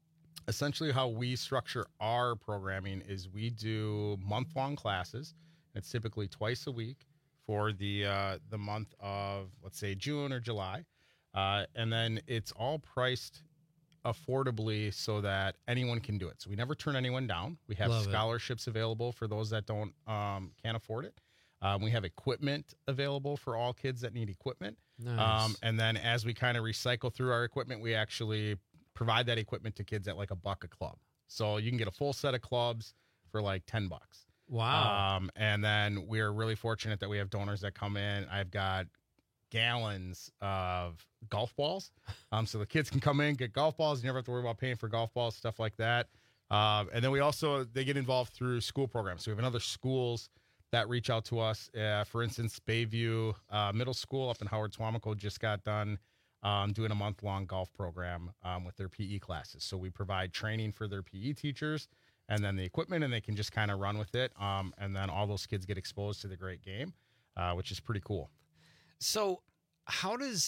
essentially how we structure our programming is we do month-long classes. It's typically twice a week for the uh, the month of, let's say, June or July. Uh, and then it's all priced affordably so that anyone can do it. So we never turn anyone down. We have Love scholarships it. available for those that don't um, can't afford it. Um, we have equipment available for all kids that need equipment. Nice. Um, and then as we kind of recycle through our equipment, we actually provide that equipment to kids at like a buck a club. So you can get a full set of clubs for like ten bucks. Wow. Um, and then we're really fortunate that we have donors that come in. I've got gallons of golf balls. Um, so the kids can come in, get golf balls. You never have to worry about paying for golf balls, stuff like that. Um, and then we also, they get involved through school programs. So we have another schools that reach out to us. Uh, for instance, Bayview uh, Middle School up in Howard Swamico just got done um, doing a month-long golf program um, with their P E classes. So we provide training for their P E teachers and then the equipment, and they can just kind of run with it. Um, and then all those kids get exposed to the great game, uh, which is pretty cool. So how does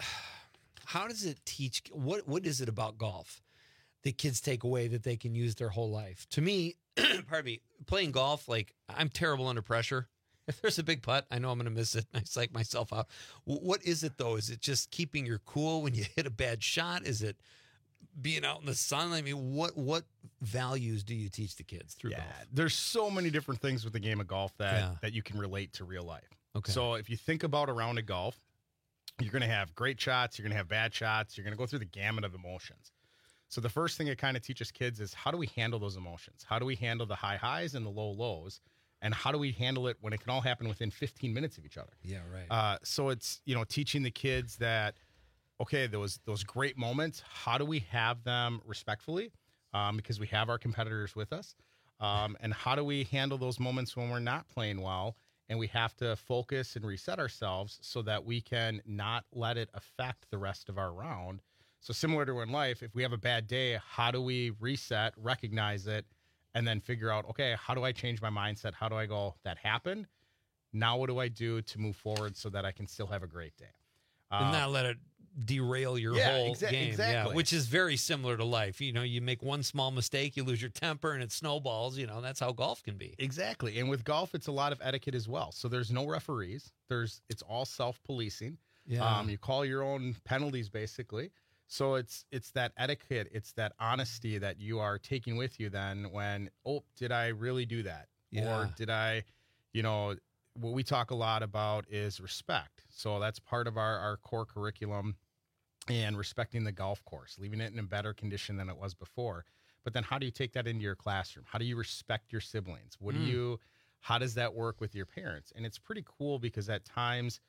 how does it teach? What what is it about golf that kids take away that they can use their whole life? To me, pardon me, playing golf, like I'm terrible under pressure. If there's a big putt, I know I'm going to miss it. I psych myself out. What is it though? Is it just keeping your cool when you hit a bad shot? Is it being out in the sun? I mean, what what values do you teach the kids through yeah, golf? There's so many different things with the game of golf that Yeah. that you can relate to real life. Okay. So if you think about a round of golf, you're going to have great shots, you're going to have bad shots, you're going to go through the gamut of emotions. So the first thing it kind of teaches kids is how do we handle those emotions? How do we handle the high highs and the low lows? And how do we handle it when it can all happen within fifteen minutes of each other? Yeah, right. Uh, so it's, you know, teaching the kids that, okay, those those great moments, how do we have them respectfully? Um, because we have our competitors with us. Um, and how do we handle those moments when we're not playing well? And we have to focus and reset ourselves so that we can not let it affect the rest of our round. So similar to in life, if we have a bad day, how do we reset, recognize it, and then figure out, okay, how do I change my mindset? How do I go, that happened? Now what do I do to move forward so that I can still have a great day? And Um, not let it derail your yeah, whole exa- game. exactly. Yeah, which is very similar to life. You know, you make one small mistake, you lose your temper, and it snowballs. You know, that's how golf can be. Exactly. And with golf, it's a lot of etiquette as well. So there's no referees. There's it's all self-policing. Yeah. Um, you call your own penalties, basically. So it's it's that etiquette, it's that honesty that you are taking with you then when, oh, did I really do that? Yeah. Or did I, you know, what we talk a lot about is respect. So that's part of our, our core curriculum and respecting the golf course, leaving it in a better condition than it was before. But then how do you take that into your classroom? How do you respect your siblings? What do Mm. you, how does that work with your parents? And it's pretty cool because at times,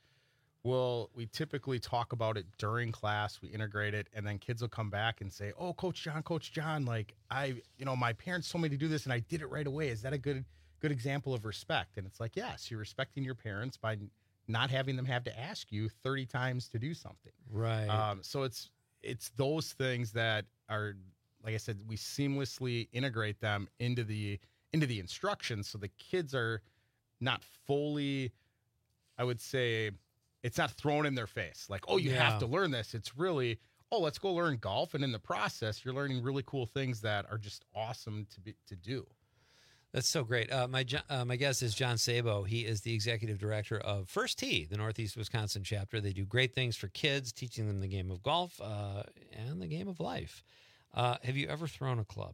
well, we typically talk about it during class, we integrate it, and then kids will come back and say, oh, Coach John, Coach John, like I, you know, my parents told me to do this and I did it right away. Is that a good, good example of respect? And it's like, yes, you're respecting your parents by not having them have to ask you thirty times to do something. Right. Um, so it's, it's those things that are, like I said, we seamlessly integrate them into the, into the instructions. So the kids are not fully, I would say, it's not thrown in their face like, oh, you Yeah. have to learn this. It's really, oh, let's go learn golf. And in the process, you're learning really cool things that are just awesome to be, to do. That's so great. Uh, my Jo- uh, my guest is John Sabo. He is the executive director of First Tee, the Northeast Wisconsin chapter. They do great things for kids, teaching them the game of golf uh, and the game of life. Uh, have you ever thrown a club?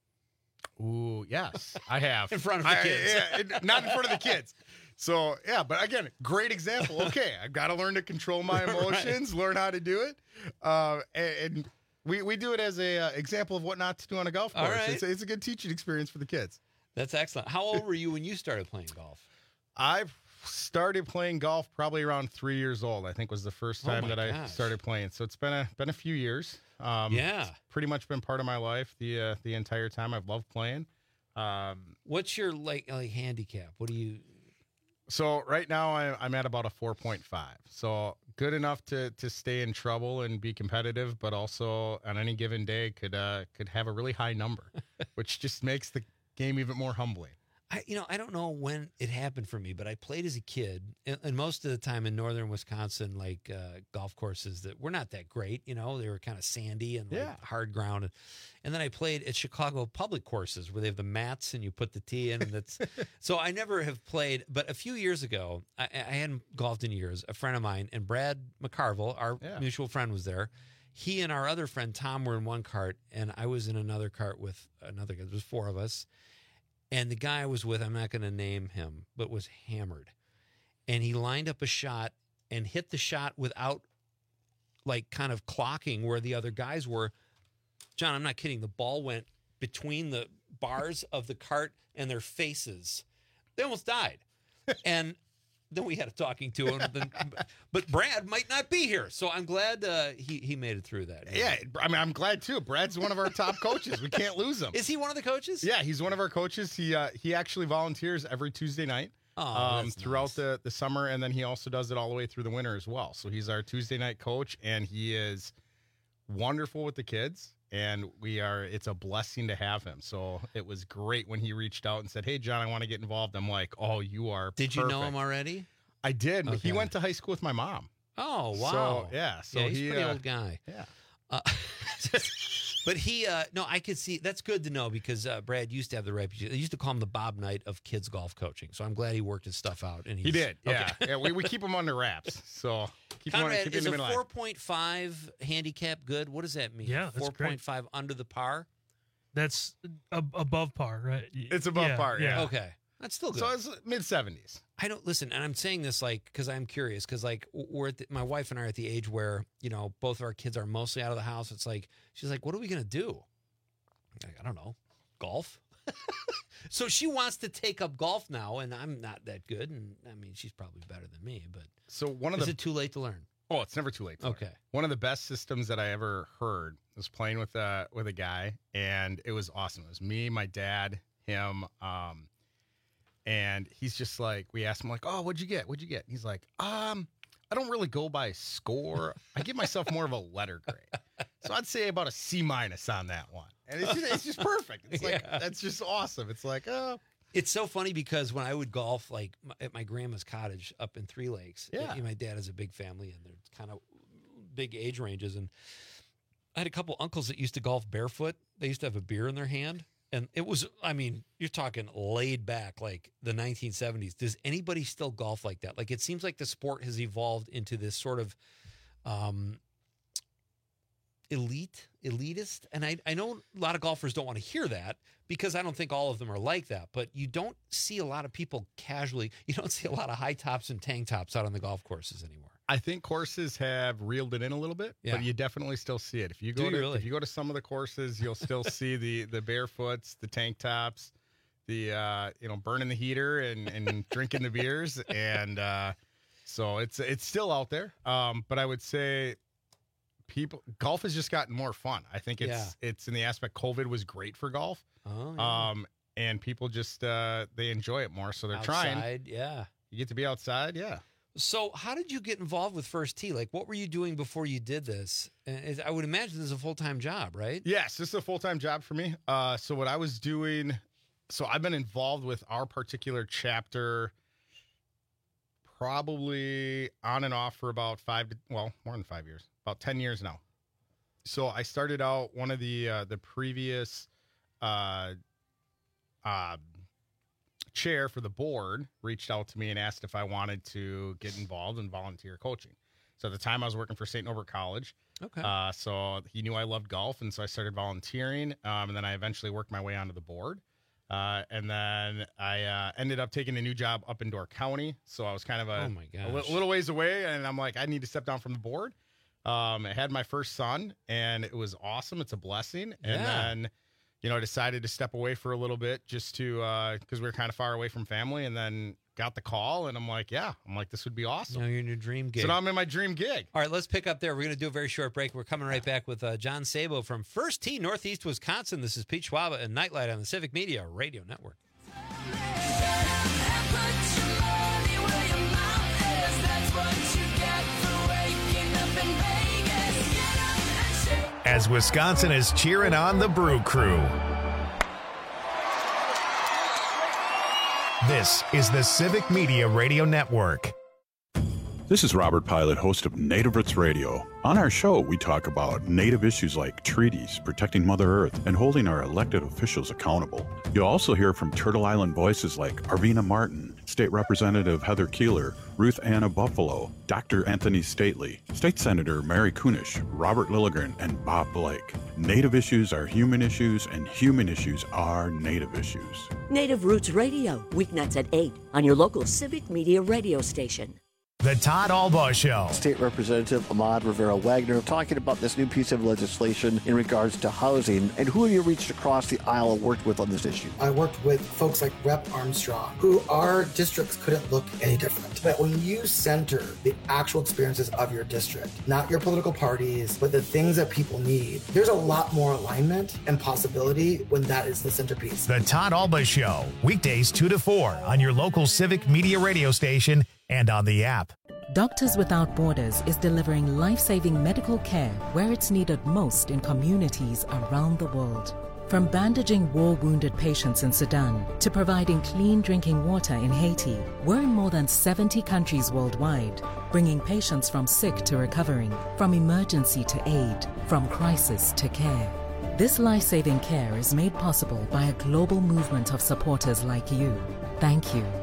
Ooh, yes, I have. In front of the I- kids. yeah, it- not in front of the kids. So, yeah, but again, great example. Okay, I've got to learn to control my emotions, learn how to do it. Uh, and, and we, we do it as a uh, example of what not to do on a golf All course. right. It's, a, it's a good teaching experience for the kids. That's excellent. How old were you when you started playing golf? I started playing golf probably around three years old. I think was the first Oh time my that I gosh. started playing. So it's been a been a few years. Um, Yeah. it's pretty much been part of my life the uh, the entire time. I've loved playing. Um, What's your like like handicap? What do you? so right now I, I'm at about a four point five. So good enough to to stay in trouble and be competitive, but also on any given day could uh, could have a really high number, which just makes the game even more humbling. I, you know, I don't know when it happened for me, but I played as a kid, and, and most of the time in northern Wisconsin, like uh, golf courses that were not that great. You know, they were kind of sandy and like Yeah. hard ground. And then I played at Chicago public courses where they have the mats and you put the tee in. And that's so I never have played. But a few years ago, I, I hadn't golfed in years. A friend of mine, and Brad McCarville, our Yeah. mutual friend, was there. He and our other friend Tom were in one cart, and I was in another cart with another guy. There was four of us. And the guy I was with, I'm not going to name him, but was hammered. And he lined up a shot and hit the shot without, like, kind of clocking where the other guys were. John, I'm not kidding. The ball went between the bars of the cart and their faces. They almost died. And then we had a talking to him. Then, but Brad might not be here. So I'm glad uh, he, he made it through that. Yeah, I mean, I'm glad too. Brad's one of our top coaches. We can't lose him. Is he one of the coaches? Yeah, he's one of our coaches. He uh, he actually volunteers every Tuesday night Oh, um, that's throughout nice. the, the summer, and then he also does it all the way through the winter as well. So he's our Tuesday night coach, and he is wonderful with the kids. And we are, it's a blessing to have him. So it was great when he reached out and said, "Hey, John, I want to get involved." I'm like, "Oh, you are Did you know perfect." him already? I did. Okay. He went to high school with my mom. Oh, wow. So, yeah. So yeah, he's he, a pretty uh, old guy. Yeah. Uh, but he, uh, no, I could see, that's good to know because uh, Brad used to have the reputation. They used to call him the Bob Knight of kids golf coaching. So I'm glad he worked his stuff out. And He he's, did. Yeah. Okay. yeah we, we keep him under wraps. So keep him, Conrad, keep is him a in line. four point five handicap good? What does that mean? Yeah, that's four point five under the par? That's ab- above par, right? It's above Yeah, par. Yeah. Okay. That's still good. So it's mid seventies. I don't listen, and I'm saying this like because I'm curious because like we're at the, my wife and I are at the age where you know both of our kids are mostly out of the house. It's like she's like, "What are we gonna do?" I'm like, I don't know, golf. So she wants to take up golf now, and I'm not that good, and I mean she's probably better than me. But So one of is the it too late to learn? Oh, it's never too late. To Okay. learn. One of the best systems that I ever heard was playing with a with a guy, and it was awesome. It was me, my dad, him, um, and he's just like, we asked him like, "Oh, what'd you get? What'd you get?" And he's like, "Um, I don't really go by score. I give myself more of a letter grade, so I'd say about a C minus on that one." And it's just, it's just perfect. It's like Yeah. that's just awesome. It's like, oh. It's so funny because when I would golf, like my, at my grandma's cottage up in Three Lakes, Yeah. uh, my dad has a big family and they're kind of big age ranges. And I had a couple uncles that used to golf barefoot. They used to have a beer in their hand. And it was, I mean, you're talking laid back like the nineteen seventies. Does anybody still golf like that? Like it seems like the sport has evolved into this sort of um, elite, elitist. And I, I know a lot of golfers don't want to hear that because I don't think all of them are like that. But you don't see a lot of people casually, you don't see a lot of high tops and tank tops out on the golf courses anymore. I think courses have reeled it in a little bit, Yeah. but you definitely still see it. If you Do go you to really? if you go to some of the courses, you'll still see the the barefoots, the tank tops, the uh, you know burning the heater and, and drinking the beers, and uh, so it's it's still out there. Um, but I would say people golf has just gotten more fun. I think it's Yeah. it's in the aspect COVID was great for golf, Oh, yeah. um, and people just uh, they enjoy it more, so they're trying. Outside, yeah. You get to be outside, yeah. So, how did you get involved with First Tee? Like, what were you doing before you did this? And it- I would imagine this is a full time job, right? Yes, this is a full-time job for me. Uh, so what I was doing, so I've been involved with our particular chapter probably on and off for about five, to, well, more than five years, about ten years now. So I started out one of the uh, the previous uh, uh, chair for the board reached out to me and asked if I wanted to get involved in volunteer coaching. So at the time I was working for Saint Norbert College. Okay. Uh, so he knew I loved golf, and so I started volunteering, um, and then I eventually worked my way onto the board. Uh, and then I uh, ended up taking a new job up in Door County. So I was kind of a, Oh, my a li- gosh. little ways away, and I'm like, I need to step down from the board. Um, I had my first son, and it was awesome. It's a blessing. And Yeah. then, you know, I decided to step away for a little bit just to, uh, because we were kind of far away from family, and then got the call, and I'm like, yeah, I'm like, this would be awesome. Now you're in your dream gig. So now I'm in my dream gig. All right, let's pick up there. We're going to do a very short break. We're coming right back with uh, John Sabo from First Tee, Northeast Wisconsin. This is Pete Schwaba and Nightlight on the Civic Media Radio Network. As Wisconsin is cheering on the Brew Crew. This is the Civic Media Radio Network. This is Robert Pilot, host of Native Roots Radio. On our show, we talk about Native issues like treaties, protecting Mother Earth, and holding our elected officials accountable. You'll also hear from Turtle Island voices like Arvina Martin, State Representative Heather Keeler, Ruth Anna Buffalo, Doctor Anthony Stately, State Senator Mary Kunish, Robert Lilligren, and Bob Blake. Native issues are human issues, and human issues are Native issues. Native Roots Radio, weeknights at eight on your local Civic Media radio station. The Todd Albaugh Show. State Representative Ahmad Rivera Wagner talking about this new piece of legislation in regards to housing, and who have you reached across the aisle and worked with on this issue? I worked with folks like Representative Armstrong, who our districts couldn't look any different. But when you center the actual experiences of your district, not your political parties, but the things that people need, there's a lot more alignment and possibility when that is the centerpiece. The Todd Albaugh Show, weekdays two to four on your local Civic Media radio station and on the app. Doctors Without Borders is delivering life-saving medical care where it's needed most in communities around the world. From bandaging war-wounded patients in Sudan to providing clean drinking water in Haiti, we're in more than seventy countries worldwide, bringing patients from sick to recovering, from emergency to aid, from crisis to care. This life-saving care is made possible by a global movement of supporters like you. Thank you.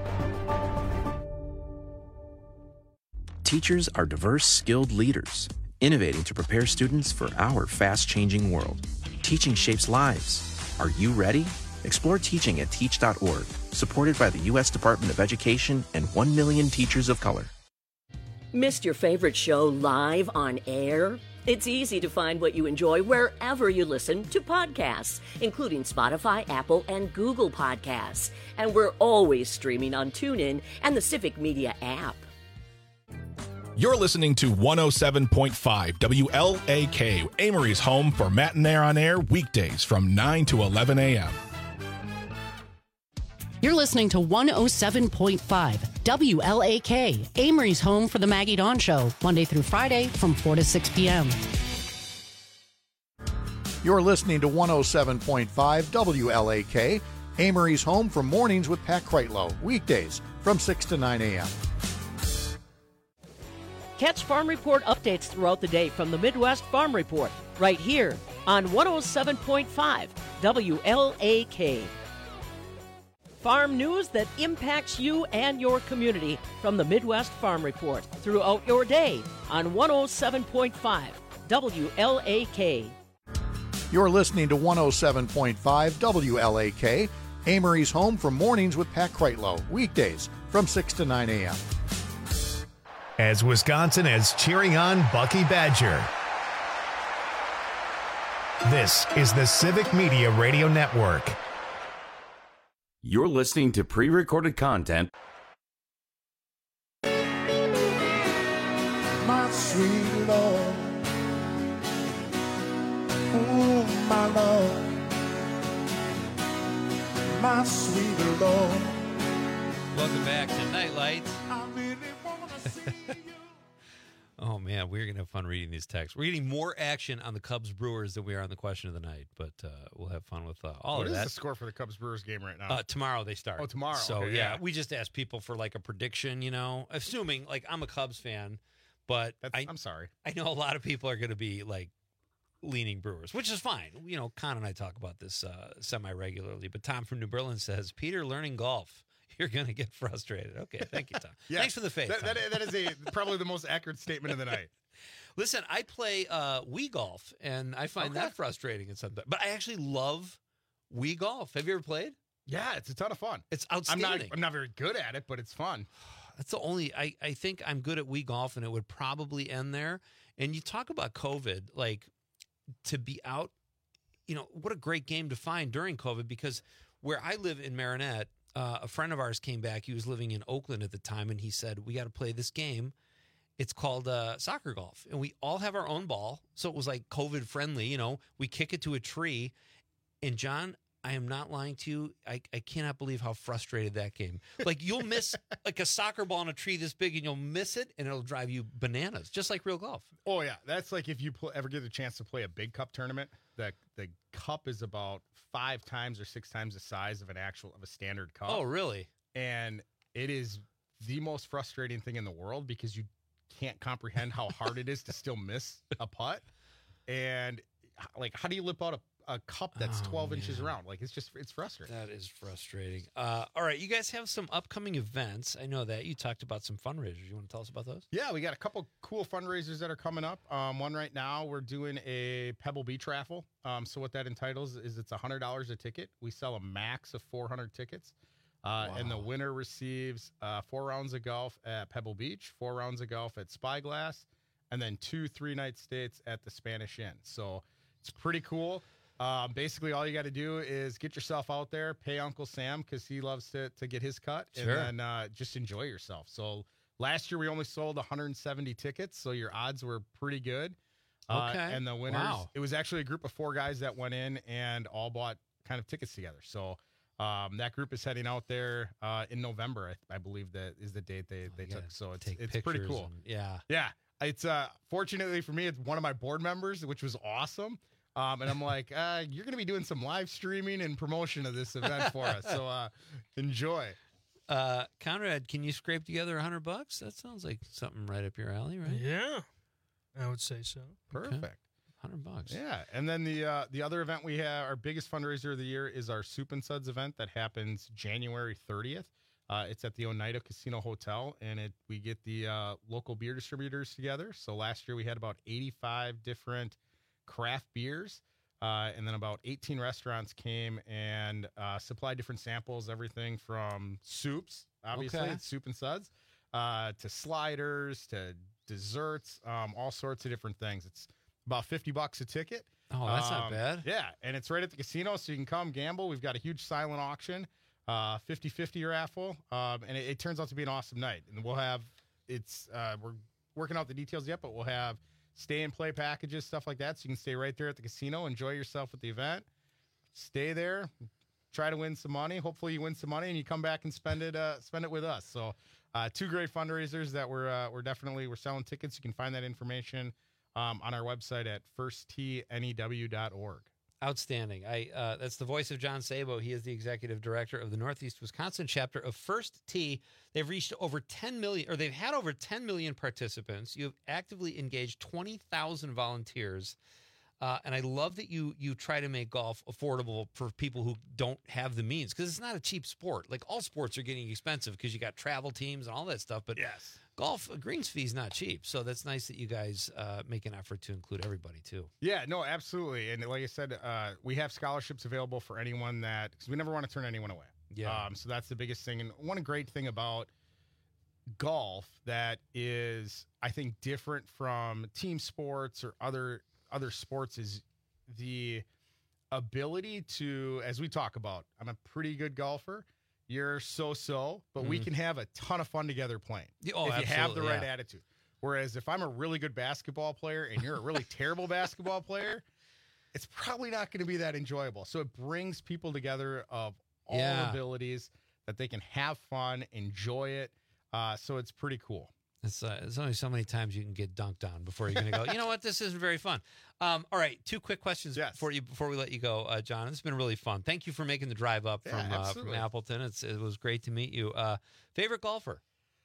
Teachers are diverse, skilled leaders, innovating to prepare students for our fast-changing world. Teaching shapes lives. Are you ready? Explore teaching at teach dot org, supported by the U S Department of Education and one million teachers of color. Missed your favorite show live on air? It's easy to find what you enjoy wherever you listen to podcasts, including Spotify, Apple, and Google Podcasts. And we're always streaming on TuneIn and the Civic Media app. You're listening to one oh seven point five W L A K, Amory's home for Matt and Air on Air, weekdays from nine to eleven a.m. You're listening to one oh seven point five W L A K, Amory's home for the Maggie Dawn Show, Monday through Friday from four to six p.m. You're listening to one oh seven point five W L A K, Amory's home for mornings with Pat Kreitlow, weekdays from six to nine a.m. Catch Farm Report updates throughout the day from the Midwest Farm Report, right here on one oh seven point five W L A K. Farm news that impacts you and your community from the Midwest Farm Report throughout your day on one oh seven point five W L A K. You're listening to one oh seven point five W L A K, Amory's home for mornings with Pat Kreitlow, weekdays from six to nine a.m. As Wisconsin is cheering on Bucky Badger. This is the Civic Media Radio Network. You're listening to pre-recorded content. My sweet Lord, oh my Lord, my sweet Lord. Welcome back to Nightlight. Oh, man, we're going to have fun reading these texts. We're getting more action on the Cubs-Brewers than we are on the question of the night, but uh, we'll have fun with uh, all what of that. What is the score for the Cubs-Brewers game right now? Uh, tomorrow they start. Oh, tomorrow. So, okay, yeah, yeah, we just asked people for, like, a prediction, you know, assuming, like, I'm a Cubs fan, but I, I'm sorry. I know a lot of people are going to be, like, leaning Brewers, which is fine. You know, Con and I talk about this uh, semi-regularly, but Tom from New Berlin says, Peter, learning golf. You're going to get frustrated. Okay, thank you, Tom. Yeah, thanks for the faith. That, that, that is a probably the most accurate statement of the night. Listen, I play uh, Wii Golf, and I find okay. that frustrating at some time. But I actually love Wii Golf. Have you ever played? Yeah, it's a ton of fun. It's outstanding. I'm not, I'm not very good at it, but it's fun. That's the only, I, I think I'm good at Wii Golf, and it would probably end there. And you talk about COVID, like, to be out, you know, what a great game to find during COVID, because where I live in Marinette, Uh, a friend of ours came back. He was living in Oakland at the time, and he said, we got to play this game. It's called uh, soccer golf, and we all have our own ball, so it was like COVID friendly. You know, we kick it to a tree, and John, I am not lying to you. I, I cannot believe how frustrated that game. Like, you'll miss like a soccer ball in a tree this big, and you'll miss it, and it'll drive you bananas, just like real golf. Oh yeah, that's like if you pl- ever get a chance to play a big cup tournament. The the cup is about five times or six times the size of an actual of a standard cup. Oh really? and it is the most frustrating thing in the world because you can't comprehend how hard it is to still miss a putt. And like, how do you lip out a, a cup that's Oh, twelve man. inches around? Like, it's just, it's frustrating. That is frustrating. Uh, all right, you guys have some upcoming events. I know that you talked about some fundraisers. You want to tell us about those? Yeah, we got a couple cool fundraisers that are coming up. Um, one right now, we're doing a Pebble Beach raffle. Um, so what that entitles is it's one hundred dollars a ticket. We sell a max of four hundred tickets. Uh, Wow. And the winner receives uh, four rounds of golf at Pebble Beach, four rounds of golf at Spyglass, and then two three-night stays at the Spanish Inn. So it's pretty cool. Um, basically, all you got to do is get yourself out there, pay Uncle Sam because he loves to to get his cut, Sure. and then uh, just enjoy yourself. So last year we only sold one hundred seventy tickets, so your odds were pretty good. Uh, Okay. and the winners, Wow. it was actually a group of four guys that went in and all bought kind of tickets together. So um, that group is heading out there uh, in November, I, I believe that is the date they, they took. So it's take it's pretty pictures cool. and- yeah. Yeah. It's uh, fortunately for me, it's one of my board members, which was awesome. Um, and I'm like, uh, you're going to be doing some live streaming and promotion of this event for us. So uh, enjoy. Uh, Conrad, can you scrape together a hundred bucks? That sounds like something right up your alley, right? Yeah, I would say so. Perfect. Hundred bucks. Yeah. And then the uh, the other event we have, our biggest fundraiser of the year is our Soup and Suds event that happens January thirtieth. Uh, it's at the Oneida Casino Hotel, and it we get the uh, local beer distributors together. So last year we had about eighty-five different craft beers, uh, and then about eighteen restaurants came and uh, supplied different samples, everything from soups, obviously, Okay. it's Soup and Suds, uh, to sliders, to desserts, um, all sorts of different things. It's about fifty bucks a ticket. Oh, that's not Um, bad. Yeah, and it's right at the casino, so you can come gamble. We've got a huge silent auction, uh, fifty-fifty raffle, um, and it, it turns out to be an awesome night. And we'll have, it's, uh, we're working out the details yet, but we'll have stay and play packages, stuff like that, so you can stay right there at the casino, enjoy yourself at the event, stay there, try to win some money. Hopefully you win some money and you come back and spend it uh, spend it with us. So uh, two great fundraisers that we're uh, we're definitely we're selling tickets. You can find that information um, on our website at first t new dot org. Outstanding. I uh, that's the voice of John Sabo. He is the executive director of the Northeast Wisconsin chapter of First Tee. They've reached over ten million, or they've had over ten million participants. You have actively engaged twenty thousand volunteers. Uh, and I love that you you try to make golf affordable for people who don't have the means, because it's not a cheap sport. Like, all sports are getting expensive because you got travel teams and all that stuff. But yes, golf, a greens fee is not cheap. So that's nice that you guys uh, make an effort to include everybody too. Yeah, no, absolutely. And like I said, uh, we have scholarships available for anyone that, because we never want to turn anyone away. Yeah. Um, so that's the biggest thing. And one great thing about golf that is, I think, different from team sports or other other sports is the ability to, as we talk about, I'm a pretty good golfer. You're so-so, but we Mhm. can have a ton of fun together playing Yeah, oh, if you have the absolutely, right yeah. attitude. Whereas if I'm a really good basketball player and you're a really terrible basketball player, it's probably not going to be that enjoyable. So it brings people together of all Yeah. abilities that they can have fun, enjoy it. Uh, so it's pretty cool. It's, uh, it's only so many times you can get dunked on before you're going to go, you know what, this isn't very fun. Um, all right, two quick questions for you before we let you go, uh, John. It's been really fun. Thank you for making the drive up Yeah, from uh, from absolutely. Appleton. It's it was great to meet you. Uh, favorite golfer?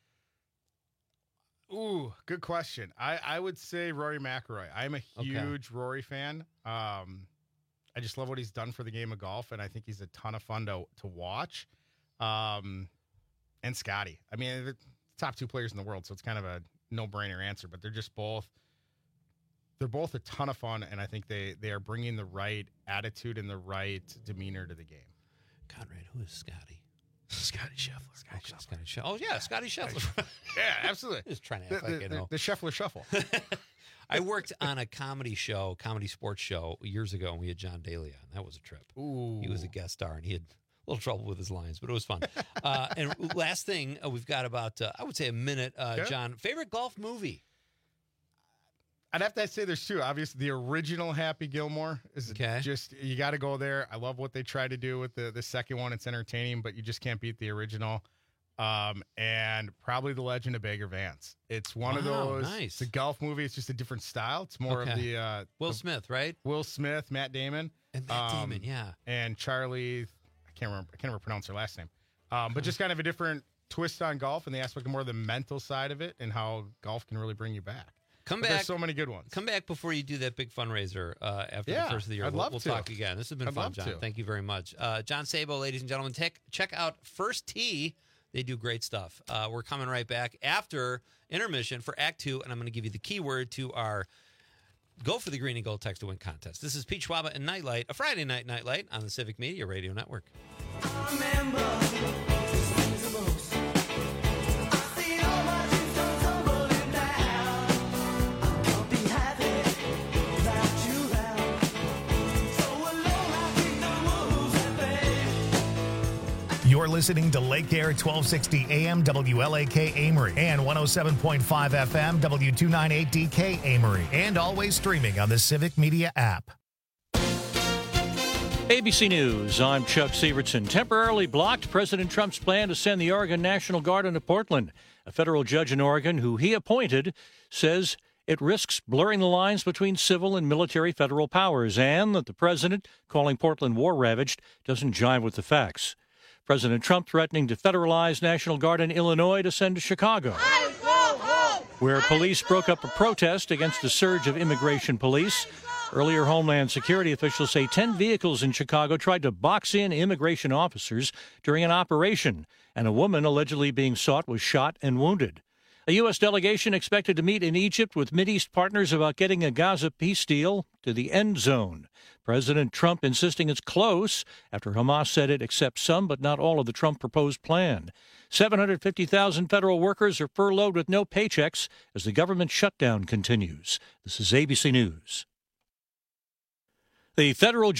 Ooh, good question. I, I would say Rory McIlroy. I'm a Okay. huge Rory fan. Um, I just love what he's done for the game of golf, and I think he's a ton of fun to to watch. Um, and Scotty. I mean, they're the top two players in the world, so it's kind of a no-brainer answer. But they're just both. They're both a ton of fun, and I think they they are bringing the right attitude and the right demeanor to the game. Conrad, who is Scotty? Scotty Scheffler. Scotty Scheffler. Scotty Scheffler. Oh, yeah, Scotty Scheffler. Yeah, absolutely. Just trying to The, act like the, you the, know. the Scheffler Shuffle. I worked on a comedy show, comedy sports show years ago, and we had John Daly on. That was a trip. Ooh. He was a guest star, and he had a little trouble with his lines, but it was fun. uh, and last thing, uh, we've got about, uh, I would say, a minute. Uh, Yeah. John, favorite golf movie? I'd have to say there's two. Obviously, the original Happy Gilmore is Okay. just, you got to go there. I love what they try to do with the, the second one. It's entertaining, but you just can't beat the original. Um, and probably The Legend of Bagger Vance. It's one of Wow, those. nice. It's a golf movie. It's just a different style. It's more of Okay. the uh, Will the- Smith, right? Will Smith, Matt Damon, And Matt Um, Damon, yeah. and Charlie. I can't remember. I can't remember pronounce her last name. Um, but just kind of a different twist on golf and the aspect of more of the mental side of it and how golf can really bring you back. Come but back. There's so many good ones. Come back before you do that big fundraiser uh, after Yeah, the first of the year. I'd we'll love we'll to. talk again. This has been I'd fun, love John. to. Thank you very much. Uh, John Sabo, ladies and gentlemen, tech, check out First Tee. They do great stuff. Uh, we're coming right back after intermission for Act Two, and I'm going to give you the keyword to our Go for the Green and Gold Text to Win contest. This is Pete Schwaba and Nightlight, a Friday night Nightlight on the Civic Media Radio Network. You're listening to Lake Air twelve sixty A M W L A K Amory and one oh seven point five F M W two ninety-eight D K Amory, and always streaming on the Civic Media app. A B C News, I'm Chuck Severson. Temporarily blocked President Trump's plan to send the Oregon National Guard into Portland. A federal judge in Oregon, who he appointed, says it risks blurring the lines between civil and military federal powers, and that the president, calling Portland war-ravaged, doesn't jive with the facts. President Trump threatening to federalize National Guard in Illinois to send to Chicago, where police broke up a protest against a surge of immigration police. Earlier, Homeland Security officials say ten vehicles in Chicago tried to box in immigration officers during an operation, and a woman allegedly being sought was shot and wounded. A U S delegation expected to meet in Egypt with Mideast partners about getting a Gaza peace deal to the end zone. President Trump insisting it's close after Hamas said it accepts some but not all of the Trump proposed plan. seven hundred fifty thousand federal workers are furloughed with no paychecks as the government shutdown continues. This is A B C News. The federal